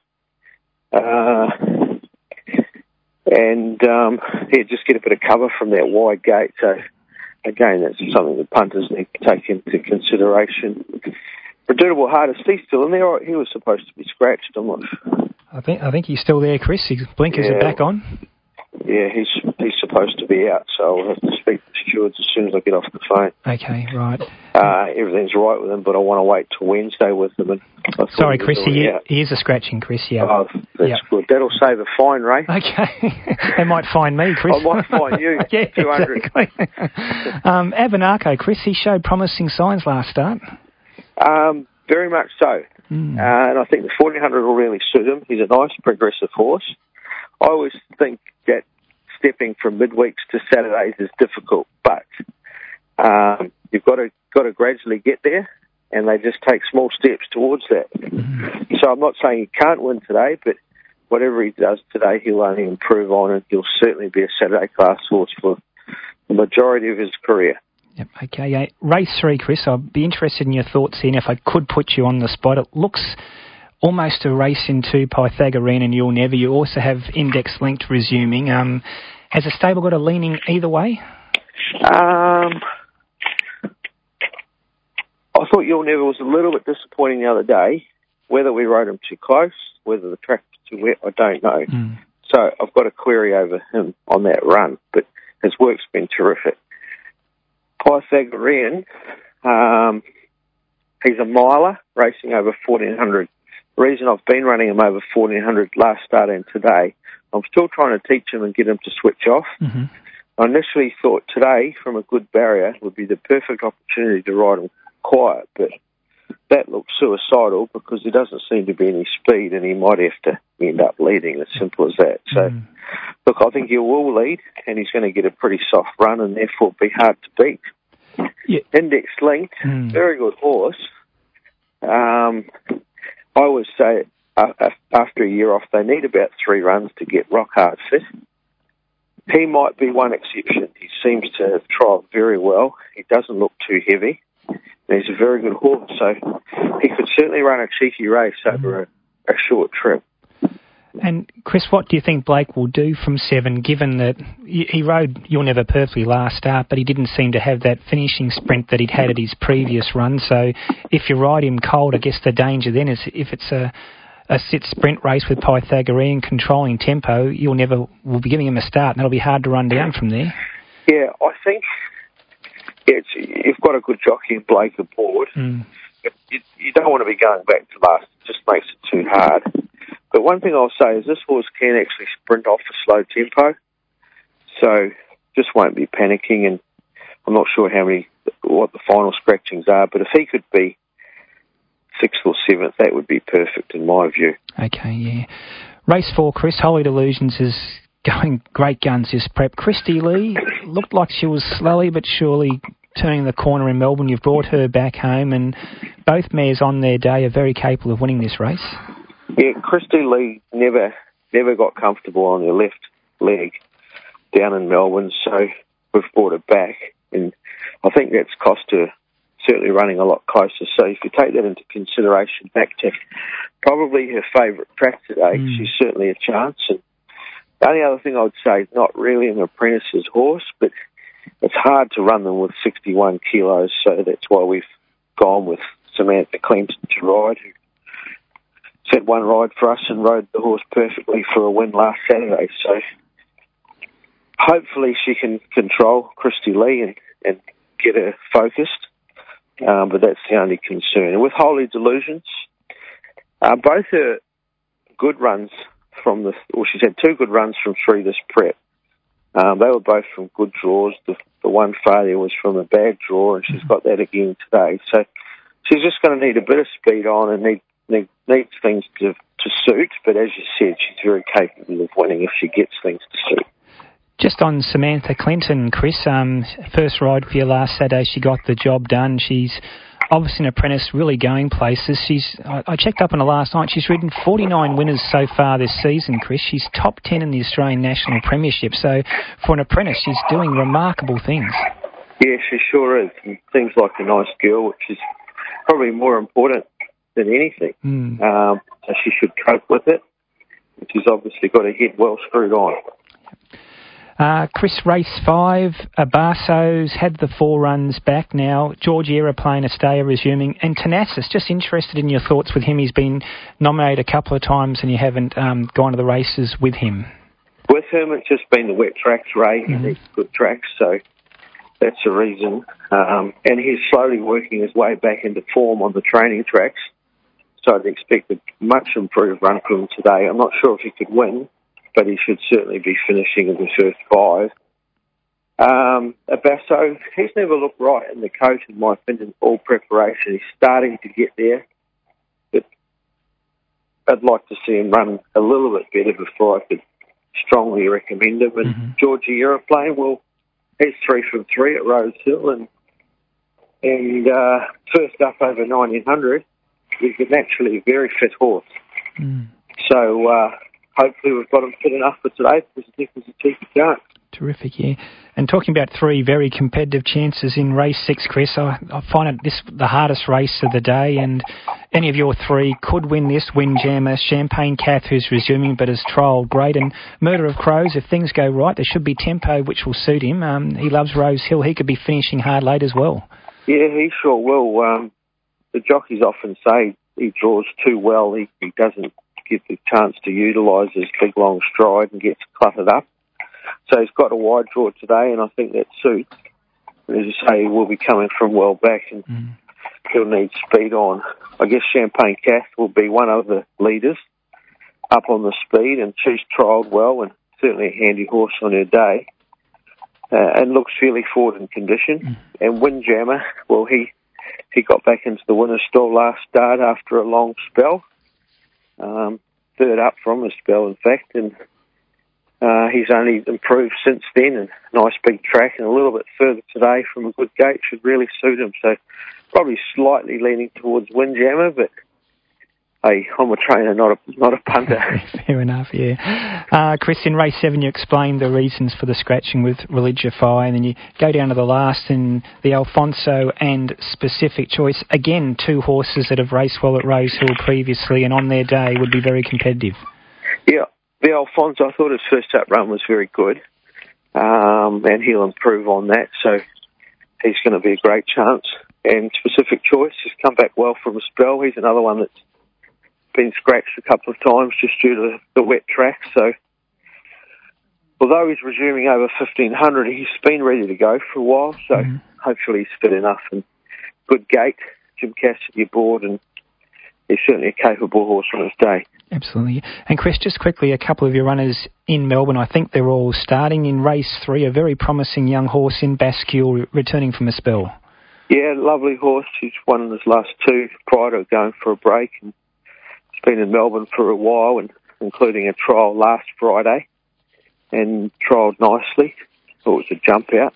Speaker 18: Just get a bit of cover from that wide gate. So, again, that's something the punters need to take into consideration. Redoubtable Heart, is he still in there? He was supposed to be scratched, I'm not sure.
Speaker 2: I think he's still there, Chris. His blinkers are back on.
Speaker 18: Yeah, he's supposed to be out, so I'll have to speak to the stewards as soon as I get off the phone.
Speaker 2: Okay, right.
Speaker 18: Everything's right with him, but I want to wait till Wednesday with him. And
Speaker 2: sorry, Chris, he is a scratching, Chris, yeah.
Speaker 18: Oh, that's good. That'll save a fine, Ray.
Speaker 2: Okay. They might fine me, Chris.
Speaker 18: I might fine you.
Speaker 2: Yeah,
Speaker 18: 200.
Speaker 2: Exactly. Abenako, Chris, he showed promising signs last start.
Speaker 18: Very much so. And I think the 1400 will really suit him. He's a nice, progressive horse. I always think that stepping from midweeks to Saturdays is difficult, but you've got to gradually get there, and they just take small steps towards that. So I'm not saying he can't win today, but whatever he does today, he'll only improve on, and he'll certainly be a Saturday class horse for the majority of his career.
Speaker 2: Yep, okay. Race 3, Chris, I'd be interested in your thoughts here, and if I could put you on the spot. It looks almost a race into Pythagorean and You'll Never. You also have Index Linked resuming. Has the stable got a leaning either way?
Speaker 18: I thought You'll Never was a little bit disappointing the other day. Whether we rode him too close, whether the track was too wet, I don't know. So I've got a query over him on that run, but his work's been terrific. Pythagorean, he's a miler, racing over 1400. The reason I've been running him over 1400 last start and today, I'm still trying to teach him and get him to switch off. I initially thought today, from a good barrier, would be the perfect opportunity to ride him quiet, but that looks suicidal because there doesn't seem to be any speed, and he might have to end up leading, as simple as that. So, look, I think he will lead, and he's going to get a pretty soft run, and therefore be hard to beat. Index Linked, very good horse. I always say after a year off, they need about 3 runs to get rock hard fit. He might be one exception. He seems to have trialled very well. He doesn't look too heavy. He's a very good horse, so he could certainly run a cheeky race over a short trip.
Speaker 2: And, Chris, what do you think Blake will do from 7, given that he rode You'll Never perfectly last start, but he didn't seem to have that finishing sprint that he'd had at his previous run? So if you ride him cold, I guess the danger then is if it's a sit sprint race with Pythagorean controlling tempo, You'll Never will be giving him a start, and that'll be hard to run down from there.
Speaker 18: Yeah, I think you've got a good jockey in Blake aboard. But you don't want to be going back to last. It just makes it too hard. But one thing I'll say is this horse can actually sprint off a slow tempo, so just won't be panicking. And I'm not sure what the final scratchings are, but if he could be 6th or 7th, that would be perfect in my view.
Speaker 2: Okay, yeah. Race 4, Chris, Holy Delusions is going great guns this prep. Christy Lee looked like she was slowly but surely turning the corner in Melbourne. You've brought her back home, and both mares on their day are very capable of winning this race.
Speaker 18: Yeah, Christy Lee never got comfortable on her left leg down in Melbourne, so we've brought her back, and I think that's cost her certainly running a lot closer. So if you take that into consideration, back to probably her favourite track today, she's certainly a chance. And the only other thing I would say, not really an apprentice's horse, but it's hard to run them with 61 kilos, so that's why we've gone with Samantha Clinton to ride, who had one ride for us and rode the horse perfectly for a win last Saturday. So hopefully she can control Christy Lee and get her focused, but that's the only concern. And with Holy Delusions, both her good runs she's had 2 good runs from 3 this prep. They were both from good draws. The one failure was from a bad draw, and she's got that again today. So she's just going to need a bit of speed on and needs things to suit. But as you said, she's very capable of winning if she gets things to suit.
Speaker 2: Just on Samantha Clinton, Chris, first ride for you last Saturday, she got the job done. She's obviously an apprentice, really going places. I checked up on her last night. She's ridden 49 winners so far this season, Chris. She's top 10 in the Australian National Premiership. So for an apprentice, she's doing remarkable things.
Speaker 18: Yeah, she sure is. And things like a nice girl, which is probably more important than anything. So she should cope with it. She's obviously got her head well screwed on.
Speaker 2: Chris, race 5, Abaso's had the 4 runs back now. Georgiera playing Estella resuming. And Tenasis, just interested in your thoughts with him. He's been nominated a couple of times and you haven't gone to the races with him.
Speaker 18: with him, it's just been the wet tracks, Ray. He needs good tracks, so that's the reason. And he's slowly working his way back into form on the training tracks. So I'd expect a much improved run from him today. I'm not sure if he could win, but he should certainly be finishing in the first 5. Abasso, he's never looked right in the coat, in my opinion, all preparation. He's starting to get there, but I'd like to see him run a little bit better before I could strongly recommend him. And Georgie Aeroplane, well, he's 3 from 3 at Rose Hill, and first up over 1900. He's naturally a very fit horse. So hopefully we've got him fit enough for today, because I think there's a cheeky chance.
Speaker 2: Terrific, yeah. And talking about 3 very competitive chances in race 6, Chris, I find it the hardest race of the day, and any of your 3 could win this. Windjammer, Champagne Cath, who's resuming but has trialled great, and Murder of Crows. If things go right, there should be tempo which will suit him. He loves Rose Hill. He could be finishing hard late as well. Yeah, he sure will. The jockeys often say he draws too well. He doesn't get the chance to utilise his big long stride and gets cluttered up. So he's got a wide draw today, and I think that suits. As you say, he will be coming from well back, and he'll need speed on. I guess Champagne Cath will be one of the leaders up on the speed, and she's trialled well, and certainly a handy horse on her day, and looks fairly forward in condition. And Windjammer, well, he got back into the winner's stall last start after a long spell, third up from a spell, in fact, and he's only improved since then, and nice big track, and a little bit further today from a good gate should really suit him. So probably slightly leaning towards Windjammer, but hey, I'm a trainer, not a punter. Fair enough, yeah. Chris, in race 7 you explained the reasons for the scratching with Religify, and then you go down to the last in the Alfonso and Specific Choice. Again, 2 horses that have raced well at Rose Hill previously and on their day would be very competitive. Yeah. The Alfonso, I thought his first up run was very good, and he'll improve on that, so he's going to be a great chance. And Specific Choice has come back well from a spell. He's another one that's been scratched a couple of times just due to the wet track, so although he's resuming over 1500, he's been ready to go for a while, so hopefully he's fit enough and good gait. Jim Cassidy aboard, and he's certainly a capable horse on his day. Absolutely. And Chris, just quickly, a couple of your runners in Melbourne, I think they're all starting in race 3, a very promising young horse in Bascule returning from a spell. Yeah, lovely horse. He's won his last 2 prior to going for a break, and he's been in Melbourne for a while, and including a trial last Friday, and trialled nicely. Thought it was a jump out.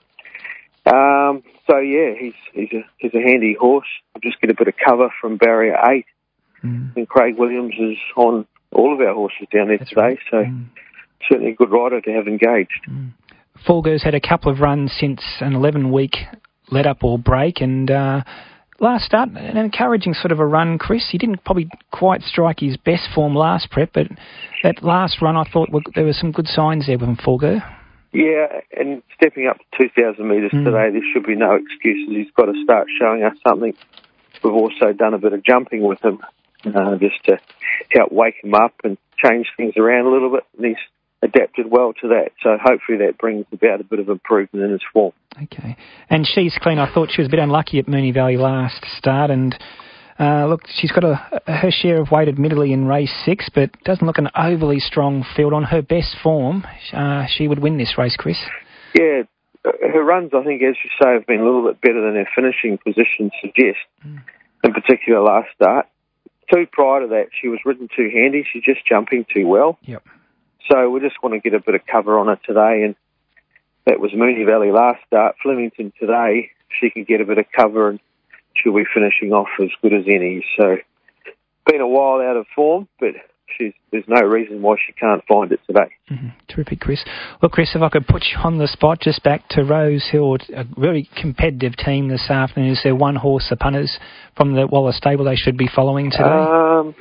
Speaker 2: So yeah, he's a handy horse. We'll just get a bit of cover from barrier 8. And Craig Williams is on all of our horses down there today, so certainly a good rider to have engaged. Fulger's had a couple of runs since an 11-week let-up or break, and last start, an encouraging sort of a run, Chris. He didn't probably quite strike his best form last prep, but that last run I thought there were some good signs there with Fulger. Yeah, and stepping up to 2,000 metres today, there should be no excuses. He's got to start showing us something. We've also done a bit of jumping with him, just to help wake him up and change things around a little bit, and he's adapted well to that. So hopefully that brings about a bit of improvement in his form. Okay. And She's Clean, I thought she was a bit unlucky at Moonee Valley last start, and look, she's got her share of weight admittedly in race 6, but doesn't look an overly strong field. On her best form, she would win this race, Chris. Yeah, her runs, I think, as you say, have been a little bit better than her finishing position suggests, in particular last start. 2 prior to that, she was ridden too handy. She's just jumping too well. Yep. So we just want to get a bit of cover on her today, and that was Moonee Valley last start. Flemington today, she can get a bit of cover, and she'll be finishing off as good as any. So, been a while out of form, but there's no reason why she can't find it today. Terrific, Chris. Look, Chris, if I could put you on the spot, just back to Rose Hill, a very competitive team this afternoon. Is there one horse, the punters from the Wallace stable, they should be following today?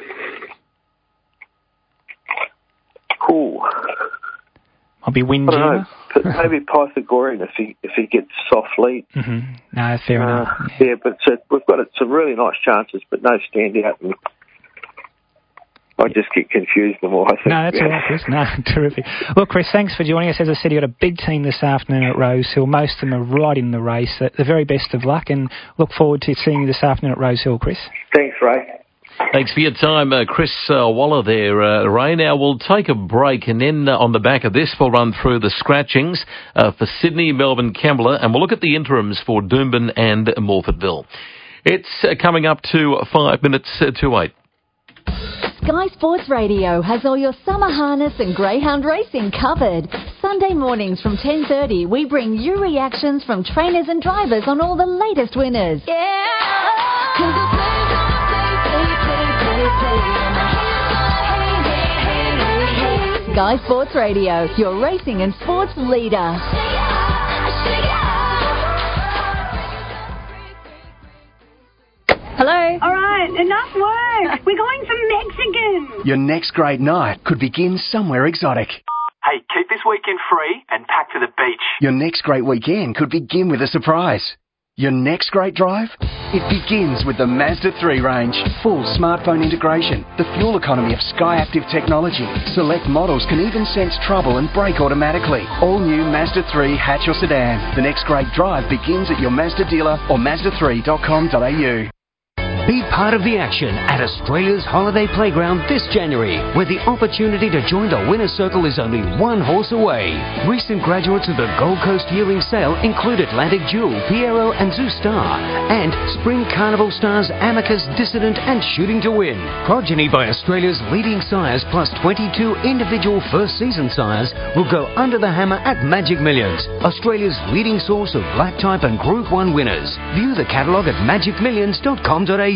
Speaker 2: Cool. I'll be Windjammer. Maybe Pythagorean if he gets soft lead. No, fair enough. Yeah, but we've got some really nice chances, but no standout.
Speaker 18: I just get confused the more I think.
Speaker 2: No, that's all right, Chris. No, terrific. Look, Chris, thanks for joining us. As I said, you've got a big team this afternoon at Rosehill. Most of them are right in the race. The very best of luck, and look forward to seeing you this afternoon at Rosehill, Chris.
Speaker 18: Thanks, Ray.
Speaker 10: Thanks for your time, Chris Waller there, Ray. Now, we'll take a break, and then on the back of this, we'll run through the scratchings for Sydney, Melbourne, Kembla, and we'll look at the interims for Doomben and Morphettville. It's coming up to 5 minutes to 8.
Speaker 7: Sky Sports Radio has all your summer harness and greyhound racing covered. Sunday mornings from 10:30, we bring you reactions from trainers and drivers on all the latest winners. Sky Sports Radio, your racing and sports leader.
Speaker 19: Hello?
Speaker 11: All right, enough work. We're going to Mexican.
Speaker 20: Your next great night could begin somewhere exotic.
Speaker 21: Hey, keep this weekend free and pack for the beach.
Speaker 20: Your next great weekend could begin with a surprise. Your next great drive? It begins with the Mazda 3 range. Full smartphone integration, the fuel economy of SkyActiv technology. Select models can even sense trouble and brake automatically. All new Mazda 3 hatch or sedan. The next great drive begins at your Mazda dealer or Mazda3.com.au.
Speaker 16: Be part of the action at Australia's Holiday Playground this January, where the opportunity to join the winner's circle is only one horse away. Recent graduates of the Gold Coast Yearling Sale include Atlantic Jewel, Piero and Zoo Star, and Spring Carnival stars Amicus, Dissident and Shooting to Win. Progeny by Australia's leading sires plus 22 individual first season sires will go under the hammer at Magic Millions, Australia's leading source of black type and Group 1 winners. View the catalogue at magicmillions.com.au.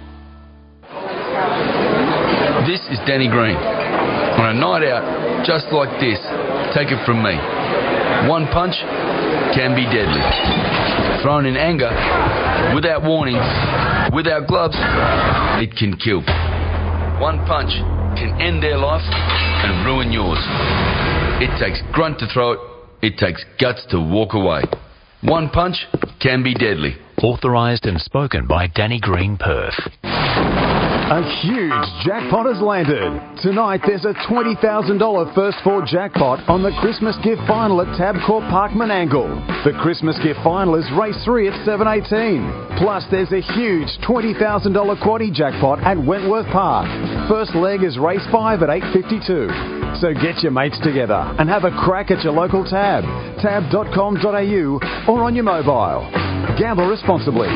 Speaker 22: This is Danny Green. On a night out just like this, take it from me. One punch can be deadly. Thrown in anger, without warning, without gloves, it can kill. One punch can end their life and ruin yours. It takes grunt to throw it. It takes guts to walk away. One punch can be deadly.
Speaker 25: Authorised and spoken by Danny Green, Perth.
Speaker 26: A huge jackpot has landed. Tonight there's a $20,000 first four jackpot on the Christmas gift final at Tabcorp Park Menangle. The Christmas gift final is race 3 at 7:18. Plus there's a huge $20,000 quaddie jackpot at Wentworth Park. First leg is race 5 at 8:52. So get your mates together and have a crack at your local Tab, tab.com.au or on your mobile. Gamble responsibly.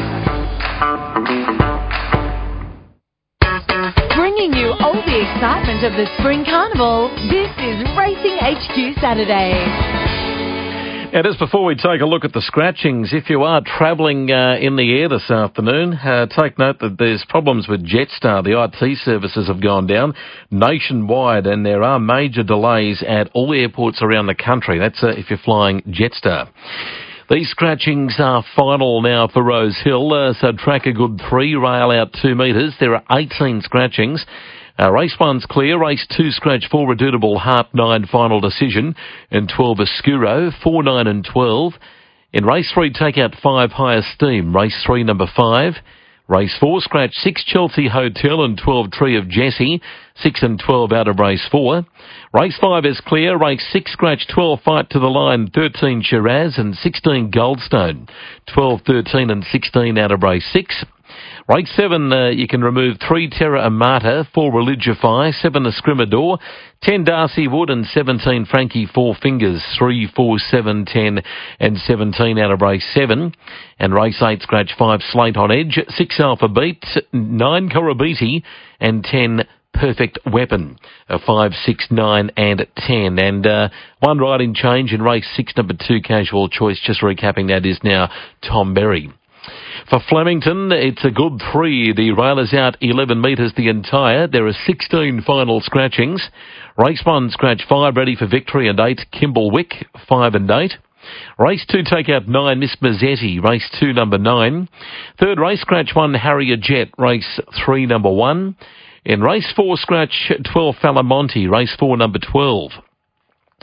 Speaker 7: Bringing you all the excitement of the Spring Carnival, this is Racing HQ Saturday.
Speaker 10: Now, just before we take a look at the scratchings, if you are travelling in the air this afternoon, take note that there's problems with Jetstar. The IT services have gone down nationwide, and there are major delays at all airports around the country. That's if you're flying Jetstar. These scratchings are final now for Rosehill, so track a good 3, rail out 2 metres. There are 18 scratchings. Race 1's clear, race 2 scratch 4 redoubtable, 9 final decision, and 12 Escuro, 4, 9 and 12. In race 3, take out 5 high esteem, race 3 number 5. Race 4, scratch 6 Chelsea Hotel and 12 Tree of Jesse, 6 and 12 out of race 4. Race 5 is clear, race 6, scratch 12 Fight to the Line, 13 Shiraz and 16 Goldstone, 12, 13 and 16 out of race 6. Race 7, you can remove 3 Terra Amata, 4 Religify, 7 Escrimador, 10 Darcy Wood and 17 Frankie Four Fingers, 3, 4, 7, 10 and 17 out of race 7. And race 8, scratch 5 Slate on Edge, 6 Alpha Beat, 9 Corabiti and 10 Perfect Weapon, 5, 6, 9 and 10. And one riding change in race 6, number 2 Casual Choice, just recapping that, is now Tom Berry. For Flemington, it's a good 3. The rail is out 11 metres the entire. There are 16 final scratchings. Race 1, scratch 5, ready for victory, and 8, Kimblewick, 5 and 8. Race 2, take out 9, Miss Mazzetti, race 2, number 9. Third race, scratch 1, Harrier Jet, race 3, number 1. In race 4, scratch 12, Falamonte, race 4, number 12.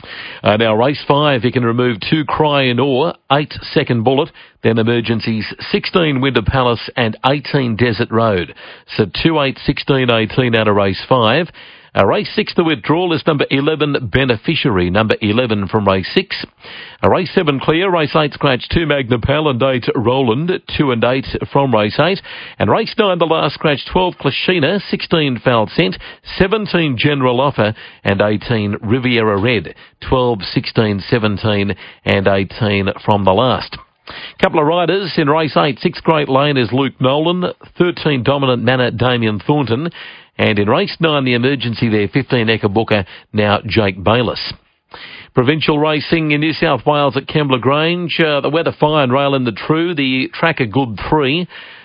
Speaker 10: Now race 5, he can remove 2 Cry and Ore, 8 Second Bullet, then emergencies 16 Winter Palace and 18 Desert Road. So 2, 8, 16, 18 out of race 5. Race 6, the withdrawal is number 11, Beneficiary, number 11 from race 6. Race 7, clear. Race 8, scratch 2, Magna Pal and 8, Roland, 2 and 8 from race 8. And race 9, the last scratch, 12, Klashina, 16, Foul Scent, 17, General Offer, and 18, Riviera Red, 12, 16, 17, and 18 from the last. Couple of riders in race 8. 6 Great Lane is Luke Nolan, 13 Dominant Manor, Damien Thornton. And in race 9, the emergency there, 15 Ekabuka, now Jake Bayliss. Provincial racing in New South Wales at Kembla Grange. The weather fine, rail in the true. The track a good 3.